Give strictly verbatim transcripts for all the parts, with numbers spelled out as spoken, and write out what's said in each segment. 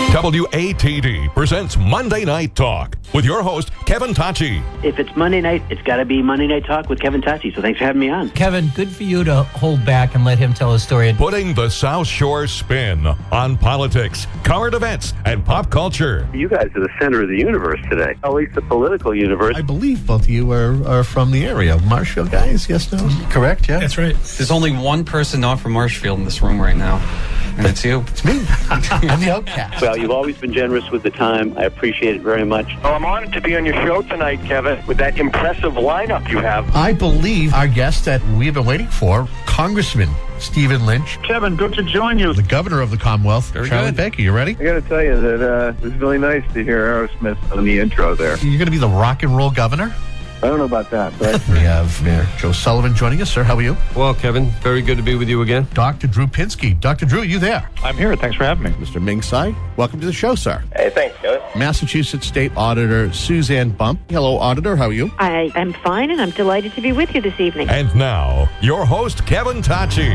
W A T D presents Monday Night Talk with your host, Kevin Tacci. If it's Monday night, it's got to be Monday Night Talk with Kevin Tacci. So thanks for having me on. Kevin, good for you to hold back and let him tell his story. Putting the South Shore spin on politics, current events, and pop culture. You guys are the center of the universe today, at least the political universe. I believe both of you are, are from the area. Marshfield guys, yes, no? Correct, yeah? That's right. There's only one person not from Marshfield in this room right now, and it's you. It's me. I'm the outcast. Well, you've always been generous with the time. I appreciate it very much. Well, I'm honored to be on your show tonight, Kevin, with that impressive lineup you have. I believe our guest that we've been waiting for, Congressman Stephen Lynch. Kevin, good to join you. The governor of the Commonwealth. Very Charlie good. Baker, you ready? I got to tell you that uh, it was really nice to hear Aerosmith on the intro there. You're going to be the rock and roll governor? I don't know about that, but We have Mayor Joe Sullivan joining us. Sir, how are you? Well, Kevin, very good to be with you again. Doctor Drew Pinsky. Doctor Drew, you there? I'm here. Thanks for having me. Mister Ming Tsai, welcome to the show, sir. Hey, thanks, Kevin. Massachusetts State Auditor Suzanne Bump. Hello, Auditor. How are you? I am fine, and I'm delighted to be with you this evening. And now, your host, Kevin Tacci.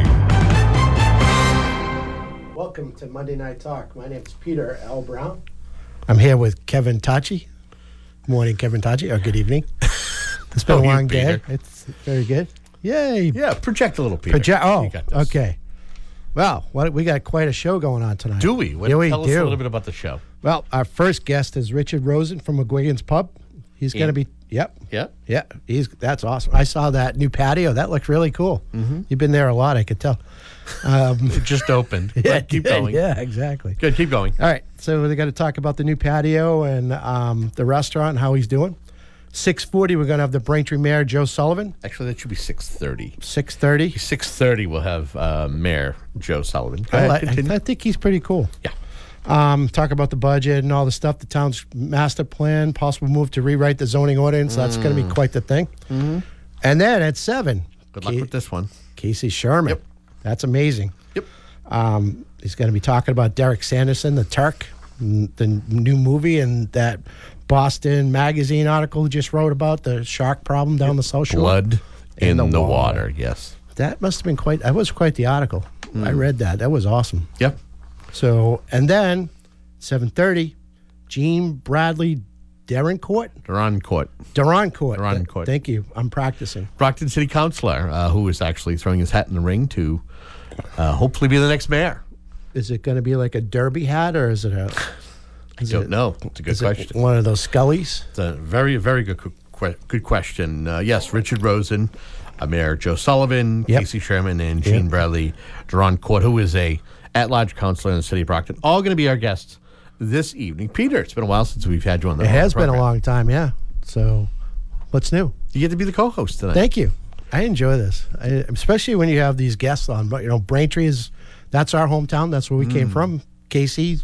Welcome to Monday Night Talk. My name is Peter L. Brown. I'm here with Kevin Tacci. Good morning, Kevin Tacci, or good evening. It's been Oh, a you, long day. Peter. It's very good. Yay. Yeah, project a little, Peter. Proje- oh, You got this. okay. Well, what, we got quite a show going on tonight. Do we? What, Yeah, we tell us do. a little bit about the show. Well, our first guest is Richard Rosen from McGuigan's Pub. He's going to be, yep, Yeah. yeah. He's that's awesome. I saw that new patio. That looks really cool. Mm-hmm. You've been there a lot, I could tell. Um, It just opened. yeah, But keep going. Yeah, exactly. Good, keep going. All right, so we got to talk about the new patio and um, the restaurant and how he's doing. six forty, we're going to have the Braintree Mayor, Joe Sullivan. Actually, that should be six thirty. six thirty. six thirty, we'll have uh, Mayor Joe Sullivan. Go I, ahead, like- continue. I think he's pretty cool. Yeah. Um, talk about the budget and all the stuff, the town's master plan, possible move to rewrite the zoning ordinance. That's going to be quite the thing. Mm-hmm. And then at seven, Good luck Ca- with this one. Casey Sherman. Yep. That's amazing. Yep. Um, he's going to be talking about Derek Sanderson, the Turk, n- the new movie, and that Boston Magazine article he just wrote about the shark problem down the South Shore. Blood in, In the, the water. water. Yes. That must have been quite. That was quite the article. I read that. That was awesome. Yep. So, and then seven thirty, Gene Bradley Derencourt. Duran Court. Durancourt. Durancourt. Thank you. I'm practicing. Brockton City Councilor, uh, who is actually throwing his hat in the ring to uh, hopefully be the next mayor. Is it going to be like a derby hat, or is it a? I don't know. It's a good Is it question. one of those Scullys? It's a very, very good que- good question. Uh, yes, Richard Rosen, uh, Mayor Joe Sullivan, Yep. Casey Sherman, and Gene Yep. Bradley Duran Court, who is a at-large councilor in the city of Brockton, all going to be our guests this evening. Peter, it's been a while since we've had you on the It has been a program. long time, yeah. So, what's new? You get to be the co-host tonight. Thank you. I enjoy this, I, especially when you have these guests on. But you know, Braintree is that's our hometown. That's where we Mm. came from. Casey,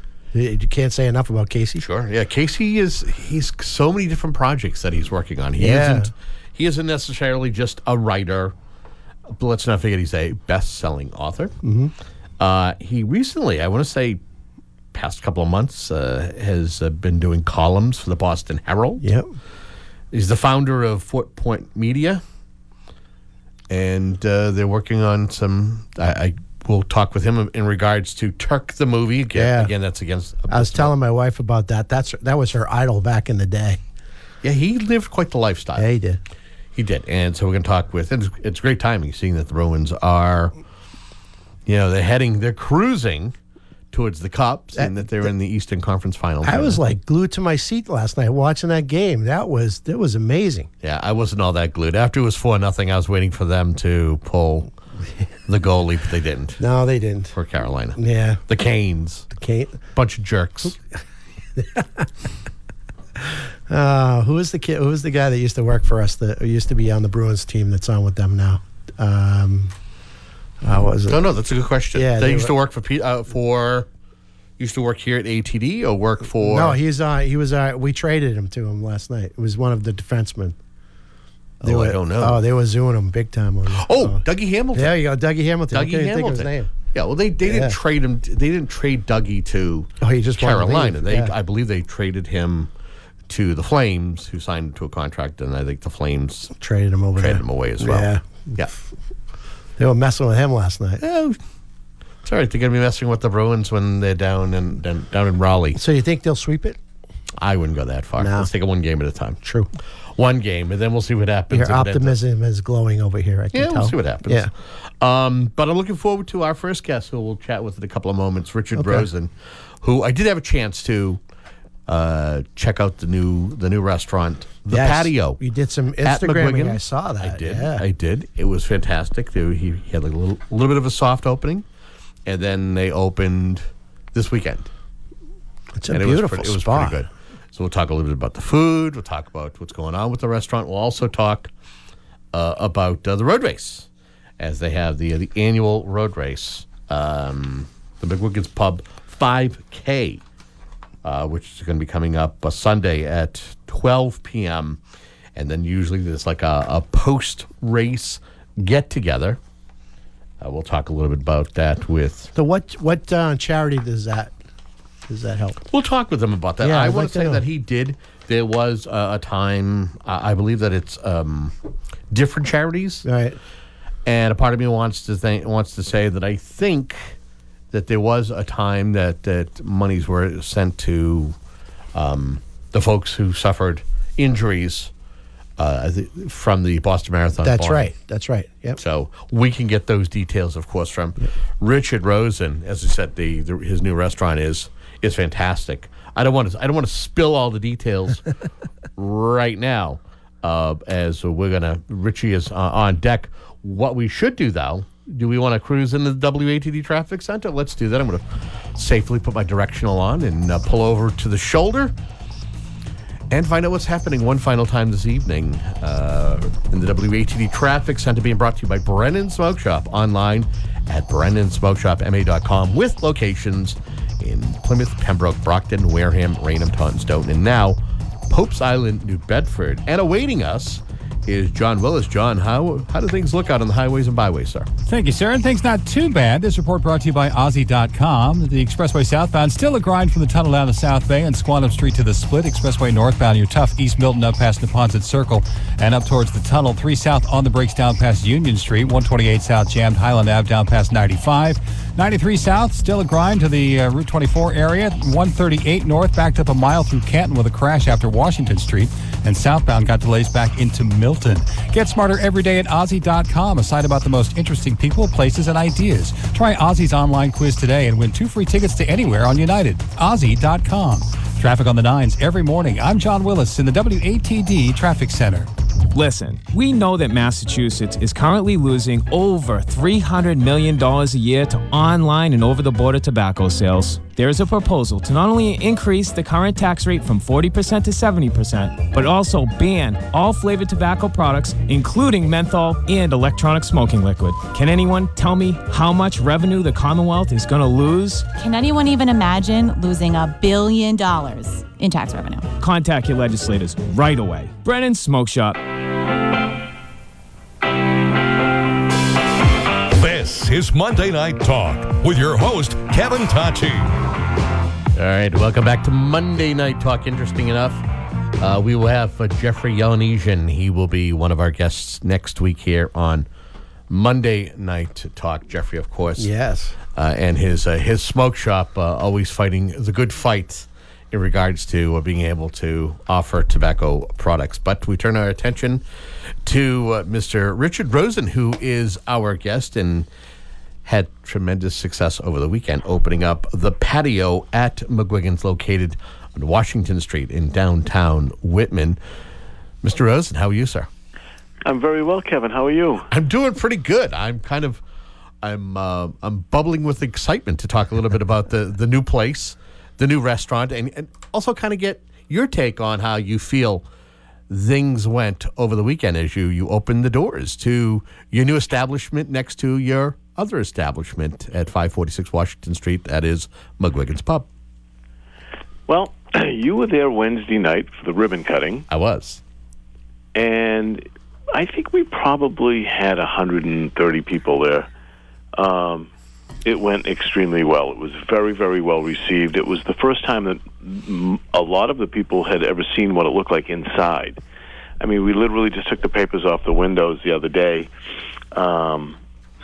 you can't say enough about Casey. Sure. Yeah, Casey is he's so many different projects that he's working on. He Yeah. isn't he isn't necessarily just a writer, but let's not forget he's a best-selling author. Mm-hmm. Uh, he recently, I want to say, past couple of months, uh, has uh, been doing columns for the Boston Herald. Yep. He's the founder of Fort Point Media, and uh, they're working on some. I, I will talk with him in regards to Turk the movie. Again, Yeah. again that's against. I was telling my wife about that. That's that was her idol back in the day. Yeah, he lived quite the lifestyle. Yeah, he did. He did, and so we're going to talk with. And it's, it's great timing, seeing that the Bruins are, you know, they're heading, they're cruising towards the Cups, and that they're in the Eastern Conference Finals. I was like glued to my seat last night watching that game. That was that was amazing. yeah, I wasn't all that glued. After it was four nothing, I was waiting for them to pull the goalie, but they didn't. No, they didn't. For Carolina, Yeah, the Canes, Kate. bunch of jerks. Uh, who was the kid? Who was the guy that used to work for us? That who used to be on the Bruins team that's on with them now? Um, uh, what was it? No, no, that's a good question. Yeah, they, they used were- to work for P- uh, for used to work here at A T D or work for. No, he's uh, he was. Uh, we traded him to him last night. It was one of the defensemen. They Oh, I were- don't know. Oh, they were zooing him big time on. Oh, Dougie Hamilton. There you go, Dougie Hamilton. I Dougie couldn't Hamilton. think of his name. Yeah, well, they, they Yeah. didn't trade him. They didn't trade Dougie to Oh, he just wanted to Carolina. leave. They, Yeah. I believe, they traded him to the Flames, who signed him to a contract, and I think the Flames Traded him over traded there. him away as well. Yeah, Yeah. they were messing with him last night. Oh, It's all right. They're going to be messing with the Bruins when they're down in down, down in Raleigh. So you think they'll sweep it? I wouldn't go that far. No. Let's take it one game at a time. True. One game, and then we'll see what happens. Your if it ends up- optimism is glowing over here, I can Yeah, tell. we'll see what happens. Yeah. Um, but I'm looking forward to our first guest, who we'll chat with in a couple of moments, Richard Okay. Rosen, who I did have a chance to uh, check out the new the new restaurant, the Yes. Patio. You did some at Instagramming. McGuigan. I saw that. I did. Yeah. I did. It was fantastic. They, he, he had like a little, little bit of a soft opening, and then they opened this weekend. It's a and beautiful it was pretty, it was spot. pretty good. So we'll talk a little bit about the food. We'll talk about what's going on with the restaurant. We'll also talk uh, about uh, the road race, as they have the the annual road race, um, the McGuigan's Pub five K, uh, which is going to be coming up uh, Sunday at twelve p.m. And then usually there's like a, a post-race get-together. Uh, we'll talk a little bit about that with... So what what uh, charity does that does that help? We'll talk with him about that. Yeah, I I'd want like to to say know. that he did. There was uh, a time, I I believe that it's um, different charities, Right. and a part of me wants to think, wants to say that I think that there was a time that that monies were sent to um, the folks who suffered injuries uh, th- from the Boston Marathon. That's bombing. right. That's right. Yep. So we can get those details, of course, from Richard Rosen. As I said, the, the his new restaurant is is fantastic. I don't want to I don't want to spill all the details right now, uh, as we're gonna Richie is uh, on deck. What we should do, though, do we want to cruise into the W A T D Traffic Center? Let's do that. I'm going to safely put my directional on and uh, pull over to the shoulder and find out what's happening one final time this evening uh, in the W A T D Traffic Center, being brought to you by Brennan Smoke Shop, online at brennan smoke shop m a dot com, with locations in Plymouth, Pembroke, Brockton, Wareham, Raynham, Taunton, Stoughton, and now Pope's Island, New Bedford. And awaiting us is John Willis. John, how how do things look out on the highways and byways, sir? Thank you, sir. And things not too bad. This report brought to you by Aussie dot com. The expressway southbound, still a grind from the tunnel down to South Bay and Squantum Street to the split. Expressway northbound, you're tough East Milton up past Neponset Circle and up towards the tunnel. three south on the brakes down past Union Street. one twenty-eight south jammed. Highland Ave down past ninety-five. ninety-three south, still a grind to the uh, Route twenty-four area. one thirty-eight north, backed up a mile through Canton with a crash after Washington Street. And southbound got delays back into Milton. Get smarter every day at Aussie dot com, a site about the most interesting people, places, and ideas. Try Aussie's online quiz today and win two free tickets to anywhere on United. Aussie dot com. Traffic on the nines every morning. I'm John Willis in the W A T D Traffic Center. Listen, we know that Massachusetts is currently losing over three hundred million dollars a year to online and over-the-border tobacco sales. There is a proposal to not only increase the current tax rate from forty percent to seventy percent, but also ban all flavored tobacco products, including menthol and electronic smoking liquid. Can anyone tell me how much revenue the Commonwealth is going to lose? Can anyone even imagine losing a billion dollars in tax revenue? Contact your legislators right away. Brennan Smoke Shop. This is Monday Night Talk with your host, Kevin Tachi. All right, welcome back to Monday Night Talk. Interesting enough, uh, we will have uh, Jeffrey Yelenesian. He will be one of our guests next week here on Monday Night Talk. Jeffrey, of course. Yes. Uh, and his uh, his smoke shop, uh, always fighting the good fight in regards to uh, being able to offer tobacco products. But we turn our attention to uh, Mister Richard Rosen, who is our guest and had tremendous success over the weekend opening up the Patio at McGuigan's, located on Washington Street in downtown Whitman. Mister Rosen, how are you, sir? I'm very well, Kevin. How are you? I'm doing pretty good. I'm kind of, I'm, uh, I'm bubbling with excitement to talk a little bit about the, the new place, the new restaurant, and, and also kind of get your take on how you feel things went over the weekend as you, you opened the doors to your new establishment next to your other establishment at five forty-six Washington Street. That is McGuigan's Pub. Well, you were there Wednesday night for the ribbon cutting. I was. And I think we probably had one hundred thirty people there. Um, it went extremely well. It was very, very well received. It was the first time that m- a lot of the people had ever seen what it looked like inside. I mean, we literally just took the papers off the windows the other day. Um,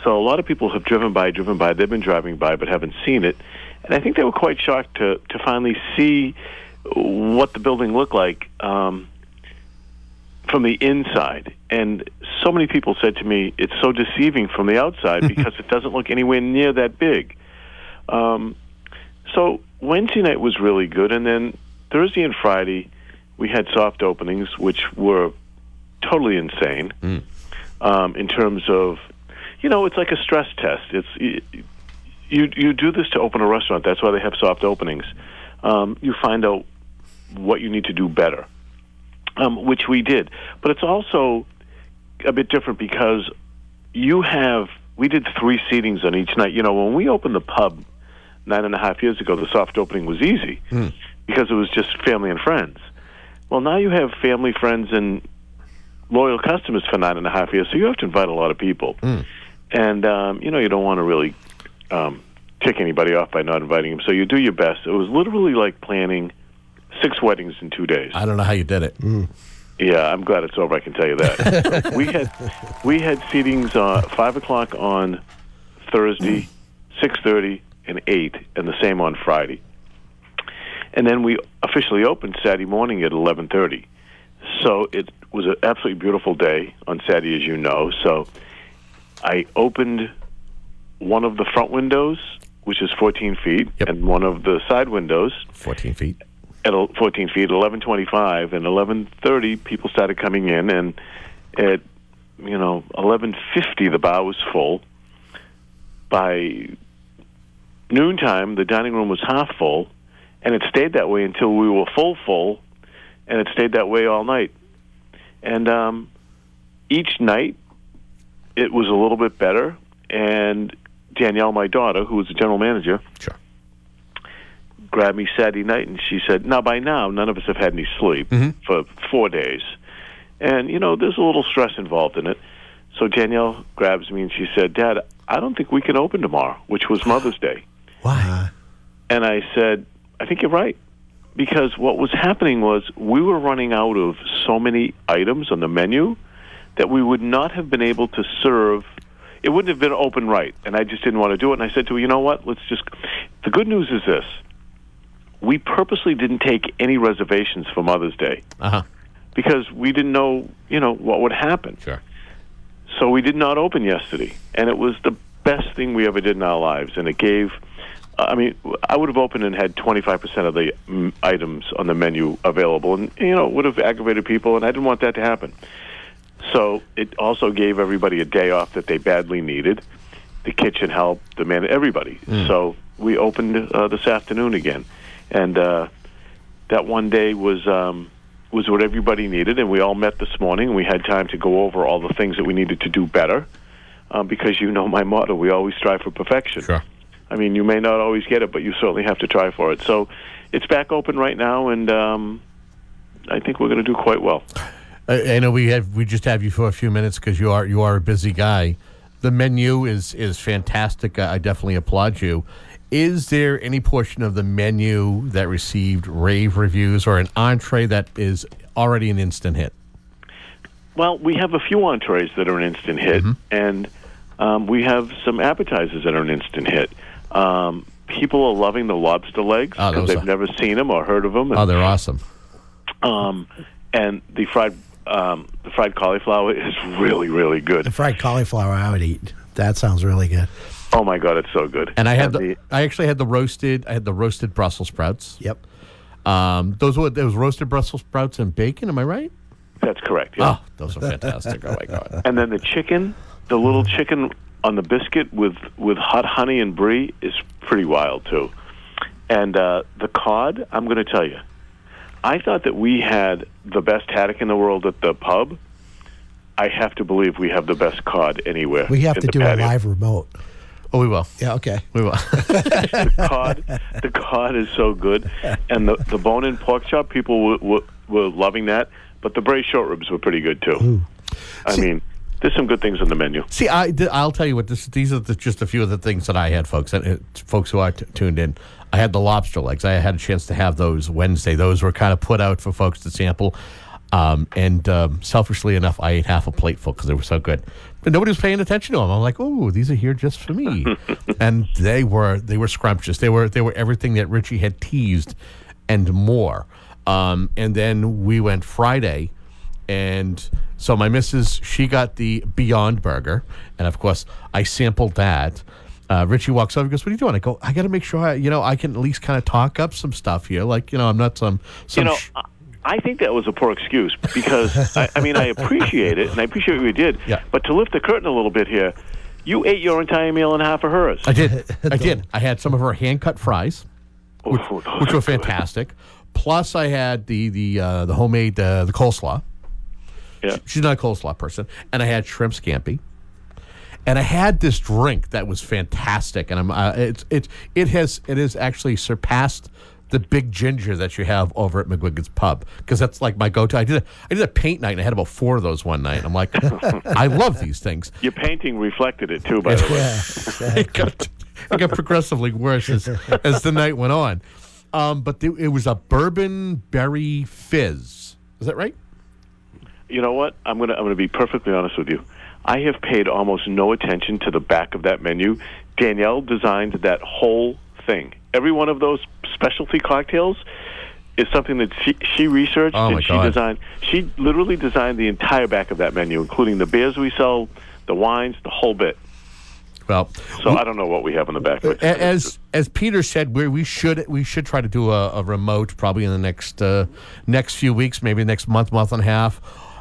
So a lot of people have driven by, driven by. They've been driving by but haven't seen it. And I think they were quite shocked to, to finally see what the building looked like um, from the inside. And so many people said to me, it's so deceiving from the outside because it doesn't look anywhere near that big. Um, so Wednesday night was really good. And then Thursday and Friday, we had soft openings, which were totally insane mm. um, in terms of, you know, it's like a stress test. It's you you do this to open a restaurant. That's why they have soft openings. Um, you find out what you need to do better, um, which we did. But it's also a bit different because you have, we did three seatings on each night. You know, when we opened the pub nine and a half years ago, the soft opening was easy mm. because it was just family and friends. Well, now you have family, friends, and loyal customers for nine and a half years, so you have to invite a lot of people. Mm. And, um, you know, you don't want to really um, tick anybody off by not inviting them, so you do your best. It was literally like planning six weddings in two days. I don't know how you did it. Mm. Yeah, I'm glad it's over, I can tell you that. we had we had seatings uh, five o'clock on Thursday, six thirty, and eight, and the same on Friday. And then we officially opened Saturday morning at eleven thirty. So it was an absolutely beautiful day on Saturday, as you know. So I opened one of the front windows, which is fourteen feet, yep. and one of the side windows, fourteen feet. At fourteen feet, eleven twenty-five, and eleven thirty, people started coming in, and at you know eleven fifty, the bar was full. By noontime, the dining room was half full, and it stayed that way until we were full, full, and it stayed that way all night. And um, each night, it was a little bit better, and Danielle, my daughter, who was the general manager, sure. grabbed me Saturday night, and she said, now, by now, none of us have had any sleep mm-hmm. for four days. And, you know, there's a little stress involved in it. So Danielle grabs me, and she said, Dad, I don't think we can open tomorrow, which was Mother's Day. Why? And I said, I think you're right. Because what was happening was we were running out of so many items on the menu that we would not have been able to serve. It wouldn't have been open right, and I just didn't want to do it. And I said to her, you know what, let's just... The good news is this. We purposely didn't take any reservations for Mother's Day uh-huh. because we didn't know, you know, what would happen. Sure. So we did not open yesterday, and it was the best thing we ever did in our lives, and it gave... I mean, I would have opened and had twenty-five percent of the mm, items on the menu available, and, you know, it would have aggravated people, and I didn't want that to happen. So it also gave everybody a day off that they badly needed. The kitchen helped, the man, everybody. Mm. So we opened uh, this afternoon again, and uh, that one day was um, was what everybody needed, and we all met this morning, and we had time to go over all the things that we needed to do better, um, because you know my motto, we always strive for perfection. Sure. I mean, you may not always get it, but you certainly have to try for it. So it's back open right now, and um, I think we're going to do quite well. I, I know we have we just have you for a few minutes because you are you are a busy guy. The menu is is fantastic. I definitely applaud you. Is there any portion of the menu that received rave reviews or an entree that is already an instant hit? Well, we have a few entrees that are an instant hit, mm-hmm. and um, we have some appetizers that are an instant hit. Um, people are loving the lobster legs because oh, they've are... never seen them or heard of them. And, oh, they're awesome. Um, and the fried um, the fried cauliflower is really, really good. The fried cauliflower I would eat. That sounds really good. Oh my God, it's so good. And I had and the, the I actually had the roasted. I had the roasted Brussels sprouts. Yep. Um, those were those roasted Brussels sprouts and bacon. Am I right? That's correct. Yeah. Oh, those are fantastic. Oh my God. And then the chicken, the little chicken on the biscuit with, with hot honey and brie is pretty wild too. And uh, the cod, I'm going to tell you, I thought that we had the best haddock in the world at the pub. I have to believe we have the best cod anywhere. We have to do patio. a live remote. Oh, we will. Yeah, okay. We will. the cod, the cod is so good, and the the bone-in pork chop, people were, were, were loving that. But the braised short ribs were pretty good too. Ooh. I See, mean, there's some good things on the menu. See, I, I'll tell you what. This, these are the, just a few of the things that I had, folks. Uh, folks who are t- tuned in. I had the lobster legs. I had a chance to have those Wednesday. Those were kind of put out for folks to sample. Um, and um, selfishly enough, I ate half a plate full because they were so good. But nobody was paying attention to them. I'm like, oh, these are here just for me. And they were they were scrumptious. They were they were everything that Richie had teased and more. Um, and then we went Friday, and so my missus, she got the Beyond Burger, and of course I sampled that. Uh, Richie walks over and goes, "What are you doing?" I go, "I got to make sure I, you know I can at least kind of talk up some stuff here. Like, you know, I'm not some some." You know, sh- I think that was a poor excuse because I, I mean I appreciate it and I appreciate what you did. Yeah. But to lift the curtain a little bit here, you ate your entire meal and half of hers. I did. I did. I had some of her hand cut fries, which, Ooh, those which are were good. fantastic. Plus, I had the the uh, the homemade uh, the coleslaw. Yeah. She's not a coleslaw person, and I had shrimp scampi, and I had this drink that was fantastic, and I'm uh, it's it it has it has actually surpassed the big ginger that you have over at McGuigan's Pub, because that's like my go-to. I did a, I did a paint night, and I had about four of those one night. I'm like, I love these things. Your painting reflected it too, by the way. Yeah, exactly. It got, it got progressively worse as, as the night went on. Um, but th- it was a bourbon berry fizz. Is that right? You know what? I'm gonna I'm gonna be perfectly honest with you. I have paid almost no attention to the back of that menu. Danielle designed that whole thing. Every one of those specialty cocktails is something that she, she researched Oh, my and she God. designed. She literally designed the entire back of that menu, including the beers we sell, the wines, the whole bit. Well, So I don't know what we have in the back of it. a- as as Peter said, we we should we should try to do a, a remote probably in the next uh, next few weeks, maybe next month, month and a half.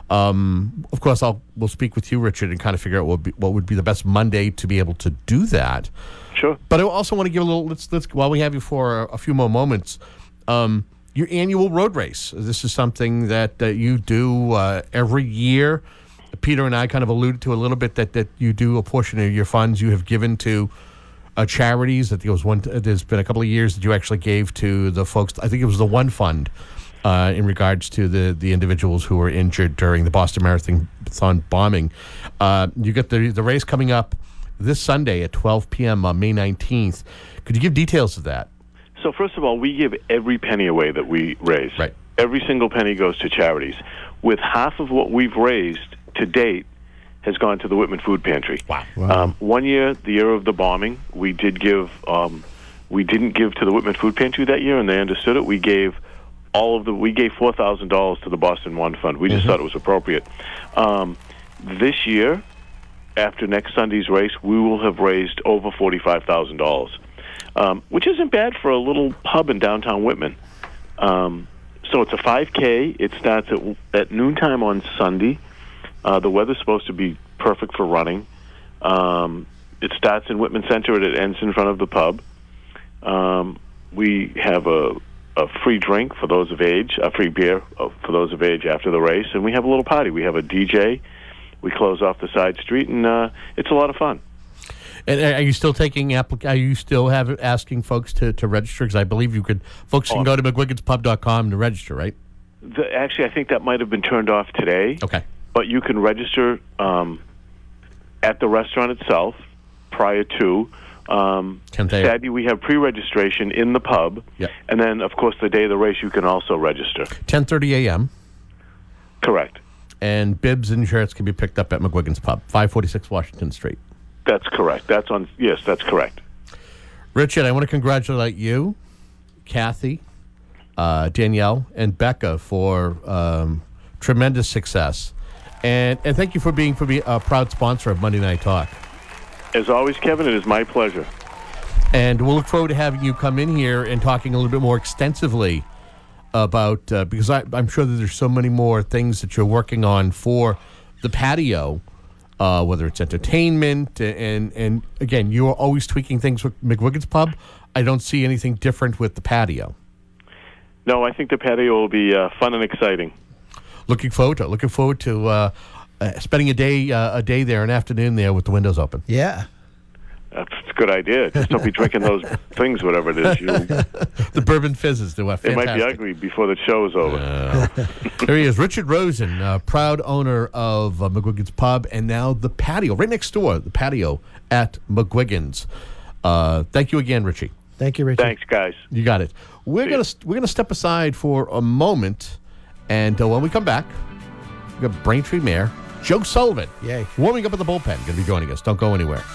Um, of course, I'll we'll speak with you, Richard, and kind of figure out what would be, what would be the best Monday to be able to do that. Sure. But I also want to give a little. Let's let's while we have you for a, a few more moments. Um, your annual road race. This is something that uh, you do uh, every year. Peter and I kind of alluded to a little bit that, that you do a portion of your funds you have given to uh, charities. That there was one. There's been a couple of years that you actually gave to the folks. I think it was the One Fund uh, in regards to the the individuals who were injured during the Boston Marathon bombing. Uh, you got the the race coming up this Sunday at twelve p.m. on May nineteenth. Could you give details of that? So first of all, we give every penny away that we raise. Right. Every single penny goes to charities. With half of what we've raised to date has gone to the Whitman Food Pantry. Wow. Um, one year, the year of the bombing, we did give. Um, we didn't give to the Whitman Food Pantry that year, and they understood it. We gave all of the. We gave four thousand dollars to the Boston One Fund. We just Mm-hmm. thought it was appropriate. Um, this year, after next Sunday's race, we will have raised over forty-five thousand dollars, um, which isn't bad for a little pub in downtown Whitman. Um, so it's a five K. It starts at, at noontime on Sunday. Uh, the weather's supposed to be perfect for running. Um, it starts in Whitman Center and it ends in front of the pub. Um, we have a, a free drink for those of age, a free beer for those of age after the race, and we have a little party. We have a D J. We close off the side street, and uh, it's a lot of fun. And are you still taking applic- Are you still have asking folks to, to register? Because I believe you could. Folks can Oh. go to mcguigans pub dot com to register, right? The, actually, I think that might have been turned off today. Okay. But you can register um, at the restaurant itself prior to. Um, tenth a.m. Saturday, we have pre-registration in the pub. Yep. And then, of course, the day of the race, you can also register. ten thirty a.m. Correct. And bibs and shirts can be picked up at McGuigan's Pub, five forty-six Washington Street. That's correct. That's on. Yes, that's correct. Richard, I want to congratulate you, Kathy, uh, Danielle, and Becca for um, tremendous success. And, and thank you for being for being a proud sponsor of Monday Night Talk. As always, Kevin, it is my pleasure. And we'll look forward to having you come in here and talking a little bit more extensively about, uh, because I, I'm sure that there's so many more things that you're working on for the patio, uh, whether it's entertainment. And, and again, you're always tweaking things with McGuigan's Pub. I don't see anything different with the patio. No, I think the patio will be uh, fun and exciting. Looking forward to it. Looking forward to uh, uh, spending a day uh, a day there, an afternoon there with the windows open. Yeah. That's a good idea. Just don't be drinking those things, whatever it is. You, The bourbon fizzes. They were it fantastic. might be ugly before the show is over. Uh, there he is, Richard Rosen, uh, proud owner of uh, McGuigan's Pub, and now the patio, right next door, the patio at McGuigan's. Uh, thank you again, Richie. Thank you, Richard. Thanks, guys. You got it. We're See gonna ya. we're gonna step aside for a moment, And uh, when we come back, we've got Braintree Mayor Joe Sullivan. Yay. Warming up at the bullpen. Going to be joining us. Don't go anywhere.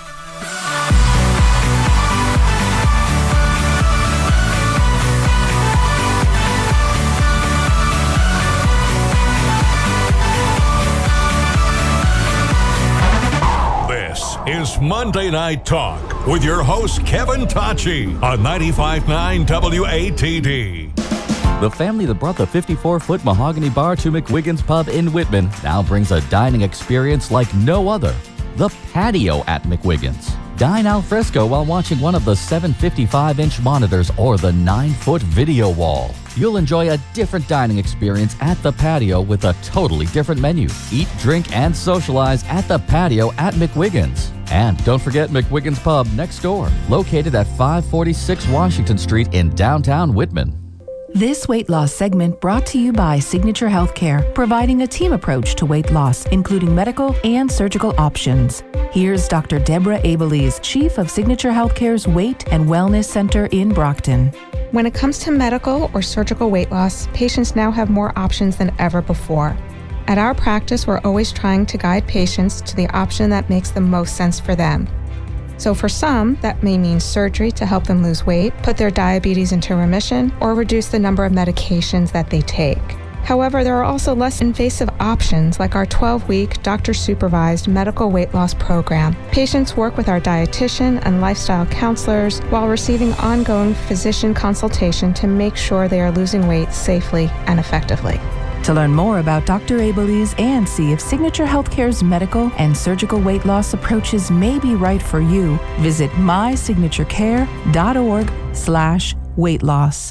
This is Monday Night Talk with your host, Kevin Tachi, on ninety-five point nine W A T D. The family that brought the fifty-four-foot mahogany bar to McWiggins Pub in Whitman now brings a dining experience like no other. The patio at McWiggins. Dine al fresco while watching one of the seven fifty-five inch monitors or the nine foot video wall. You'll enjoy a different dining experience at the patio with a totally different menu. Eat, drink, and socialize at the patio at McWiggins. And don't forget McWiggins Pub next door, located at five forty-six Washington Street in downtown Whitman. This weight loss segment brought to you by Signature Healthcare, providing a team approach to weight loss, including medical and surgical options. Here's Doctor Deborah Abelies, Chief of Signature Healthcare's Weight and Wellness Center in Brockton. When it comes to medical or surgical weight loss, patients now have more options than ever before. At our practice, we're always trying to guide patients to the option that makes the most sense for them. So for some, that may mean surgery to help them lose weight, put their diabetes into remission, or reduce the number of medications that they take. However, there are also less invasive options like our twelve-week doctor-supervised medical weight loss program. Patients work with our dietitian and lifestyle counselors while receiving ongoing physician consultation to make sure they are losing weight safely and effectively. To learn more about Doctor Abelies and see if Signature Healthcare's medical and surgical weight loss approaches may be right for you, visit my signature care dot org slash weight loss.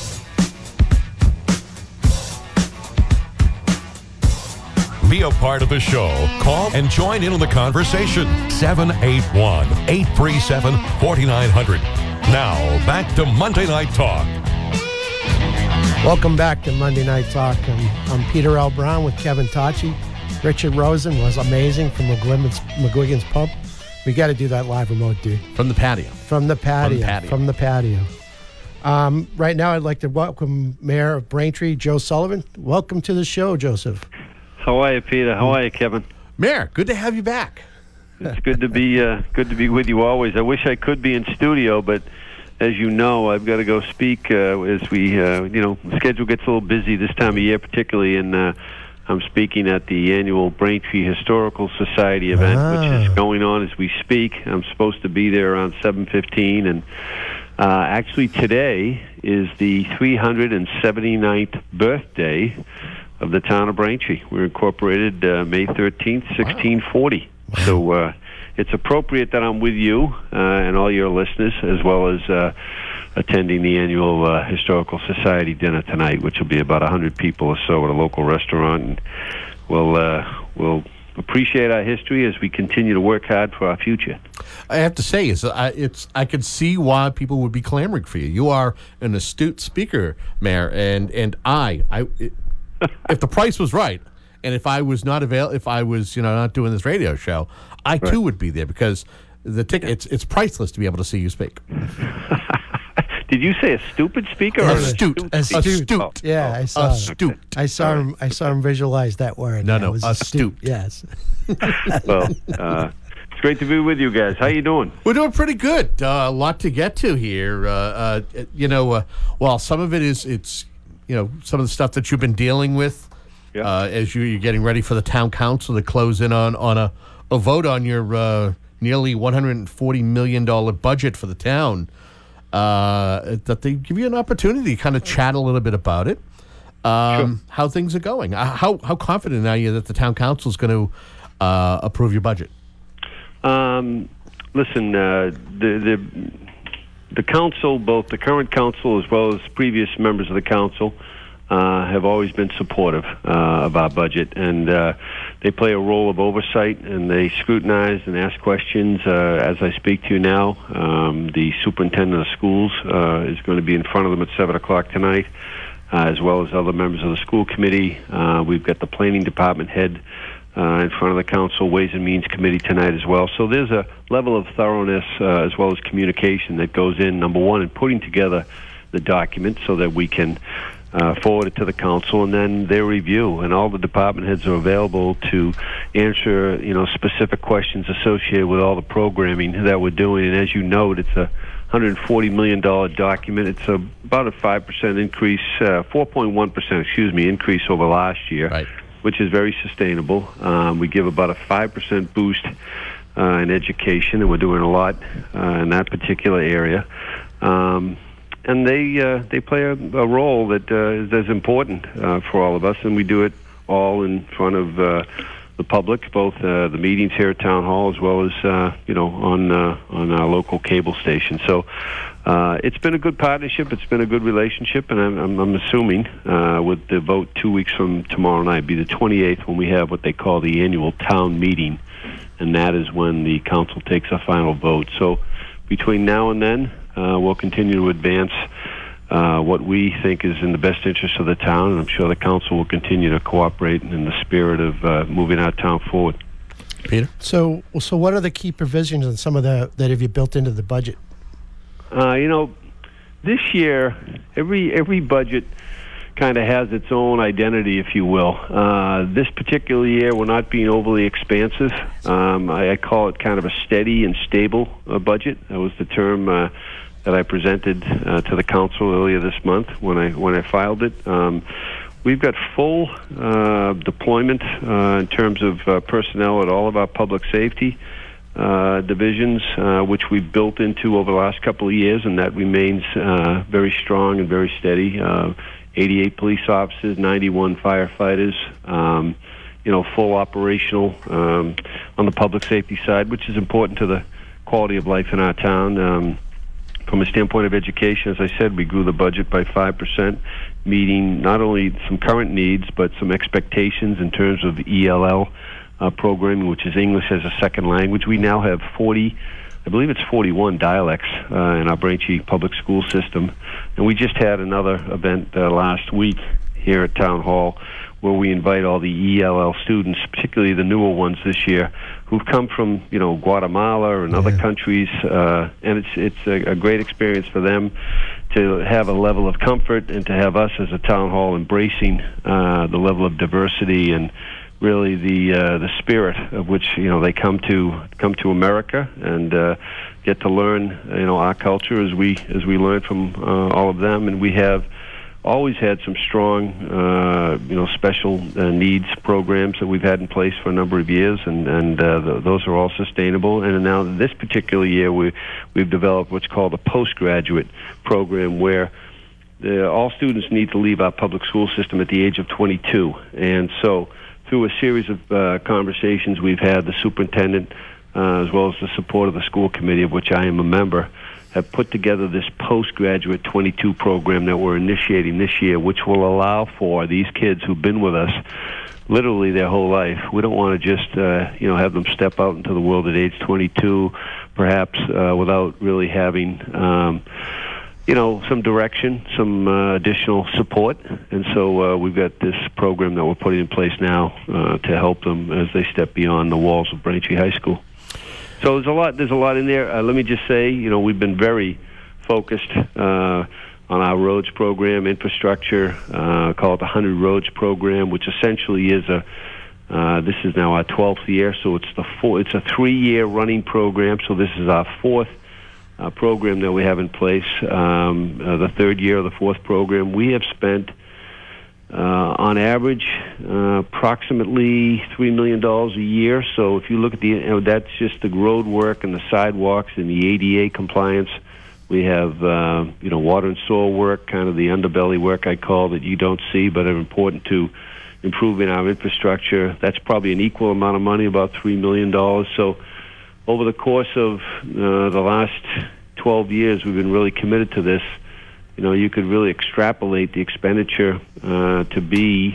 Be a part of the show. Call and join in on the conversation. seven eight one, eight three seven, four nine zero zero. Now, back to Monday Night Talk. Welcome back to Monday Night Talk. I'm, I'm Peter L. Brown with Kevin Tachi. Richard Rosen was amazing from McWiggins, McWiggins Pub. We got to do that live remote, dude. From the patio. From the patio. From the patio. From the patio. Um, right now, I'd like to welcome Mayor of Braintree, Joe Sullivan. Welcome to the show, Joseph. How are you, Peter? How are you, Kevin? Mayor, good to have you back. It's good to be uh, good to be with you always. I wish I could be in studio, but as you know, I've got to go speak uh, as we, uh, you know, the schedule gets a little busy this time of year, particularly, and uh, I'm speaking at the annual Braintree Historical Society event, Ah. which is going on as we speak. I'm supposed to be there around seven fifteen, and uh, actually today is the three hundred seventy-ninth birthday of the town of Braintree. We're incorporated uh, May thirteenth, sixteen forty. Wow. So uh, it's appropriate that I'm with you uh, and all your listeners, as well as uh, attending the annual uh, Historical Society dinner tonight, which will be about one hundred people or so at a local restaurant. And we'll, uh, we'll appreciate our history as we continue to work hard for our future. I have to say, is I, it's I could see why people would be clamoring for you. You are an astute speaker, Mayor, and and I, I, it, if the price was right, and if I was not avail, if I was you know not doing this radio show, I Right. too would be there because the ticket it's it's priceless to be able to see you speak. Did you say a stupid speaker or Astute. an Astute. Astute. Oh. Yeah, I saw. Astute. I saw him. I saw him visualize that word. No, Yeah, no, it was astute. Yes. Well, uh, it's great to be with you guys. How you doing? We're doing pretty good. Uh, a lot to get to here. Uh, uh, you know, uh, well, some of it is it's you know some of the stuff that you've been dealing with Yeah. uh, as you, you're getting ready for the town council to close in on on a, a vote on your uh, nearly one hundred forty million dollars budget for the town. Uh, that they give you an opportunity to kind of chat a little bit about it. Um, Sure. How things are going. Uh, how how confident are you that the town council is going to uh, approve your budget? Um, listen, uh, the the the council, both the current council as well as previous members of the council, uh, have always been supportive uh, of our budget, and uh, they play a role of oversight, and they scrutinize and ask questions. Uh, as I speak to you now, um, the superintendent of schools uh, is going to be in front of them at seven o'clock tonight, uh, as well as other members of the school committee. Uh, we've got the planning department head Uh, in front of the council, Ways and Means Committee tonight as well. So there's a level of thoroughness uh, as well as communication that goes in, number one, in putting together the document so that we can uh, forward it to the council, and then their review. And all the department heads are available to answer, you know, specific questions associated with all the programming that we're doing. And as you note, it's a one hundred forty million dollars document. It's a, about a five percent increase, uh, four point one percent, excuse me, increase over last year, right, which is very sustainable. Um, we give about a five percent boost uh, in education, and we're doing a lot uh, in that particular area. Um, and they uh, they play a, a role that uh, is as important uh, for all of us, and we do it all in front of uh, the public, both uh, the meetings here at Town Hall as well as uh, you know on uh, on our local cable station. So uh, it's been a good partnership. It's been a good relationship, and I'm, I'm, I'm assuming uh, with the vote two weeks from tomorrow night, be the twenty-eighth, when we have what they call the annual town meeting, and that is when the council takes a final vote. So between now and then, uh, we'll continue to advance Uh, what we think is in the best interest of the town, and I'm sure the council will continue to cooperate in the spirit of uh, moving our town forward. Peter? So, so what are the key provisions and some of the that have you built into the budget? Uh, you know, this year, every every budget kind of has its own identity, if you will. Uh, this particular year, we're not being overly expansive. Um, I, I call it kind of a steady and stable uh, budget. That was the term Uh, that I presented uh, to the council earlier this month when I when I filed it. Um, we've got full uh, deployment uh, in terms of uh, personnel at all of our public safety uh, divisions, uh, which we've built into over the last couple of years, and that remains uh, very strong and very steady. Uh, eighty-eight police officers, ninety-one firefighters, um, you know, full operational um, on the public safety side, which is important to the quality of life in our town. Um, From a standpoint of education, as I said, we grew the budget by five percent, meeting not only some current needs, but some expectations in terms of E L L uh, programming, which is English as a second language. We now have forty, I believe it's forty-one dialects uh, in our Braintree public school system. And we just had another event uh, last week here at Town Hall where we invite all the E L L students, particularly the newer ones this year, who've come from, you know, Guatemala and other countries, uh, and it's it's a, a great experience for them to have a level of comfort and to have us as a town hall embracing uh, the level of diversity and really the uh, the spirit of which, you know, they come to come to America and uh, get to learn, you know, our culture as we as we learn from uh, all of them. And we have always had some strong, uh, you know, special uh, needs programs that we've had in place for a number of years, and and uh, th- those are all sustainable. And now this particular year, we we've developed what's called a postgraduate program, where the, all students need to leave our public school system at the age of twenty-two. And so, through a series of uh, conversations we've had, the superintendent, uh, as well as the support of the school committee, of which I am a member, have put together this postgraduate twenty-two program that we're initiating this year, which will allow for these kids who've been with us literally their whole life. We don't want to just, uh, you know, have them step out into the world at age twenty-two, perhaps uh, without really having, um, you know, some direction, some uh, additional support. And so uh, we've got this program that we're putting in place now uh, to help them as they step beyond the walls of Braintree High School. So there's a lot. There's a lot in there. Uh, let me just say, you know, we've been very focused uh, on our roads program, infrastructure. Uh, call it the Hundred Roads program, which essentially is a. Uh, this is now our twelfth year, so it's the four, It's a three-year running program. So this is our fourth uh, program that we have in place. Um, uh, the third year of the fourth program. We have spent, Uh, on average, uh, approximately three million dollars a year. So if you look at the, you know, that's just the road work and the sidewalks and the A D A compliance. We have, uh, you know, water and soil work, kind of the underbelly work I call, that you don't see but are important to improving our infrastructure. That's probably an equal amount of money, about three million dollars. So over the course of uh, the last twelve years, we've been really committed to this. You know, you could really extrapolate the expenditure uh, to be,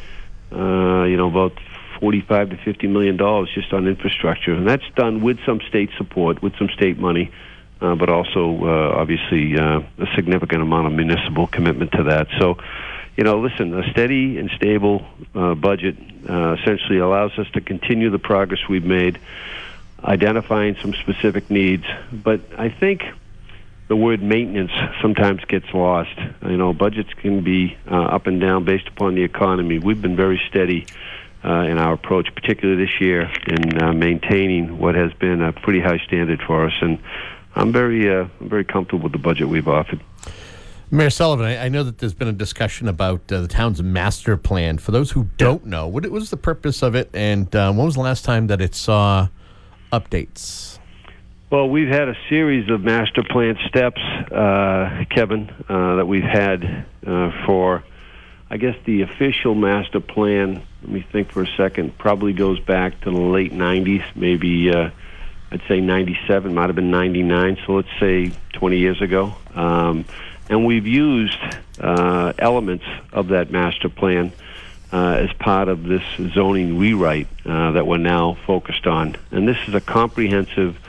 uh, you know, about forty-five to fifty million dollars just on infrastructure, and that's done with some state support, with some state money, uh, but also uh, obviously uh, a significant amount of municipal commitment to that. So, you know, listen, a steady and stable uh, budget uh, essentially allows us to continue the progress we've made, identifying some specific needs. But I think the word maintenance sometimes gets lost. You know, budgets can be uh, up and down based upon the economy. We've been very steady uh, in our approach, particularly this year, in uh, maintaining what has been a pretty high standard for us. And I'm very, uh, I'm very comfortable with the budget we've offered. Mayor Sullivan, I, I know that there's been a discussion about uh, the town's master plan. For those who don't know, what was the purpose of it, and uh, when was the last time that it saw updates? Well, we've had a series of master plan steps, uh, Kevin, uh, that we've had uh, for, I guess, the official master plan. Let me think for a second. Probably goes back to the late nineties, maybe uh, I'd say ninety-seven, might have been ninety-nine, so let's say twenty years ago. Um, and we've used uh, elements of that master plan uh, as part of this zoning rewrite uh, that we're now focused on. And this is a comprehensive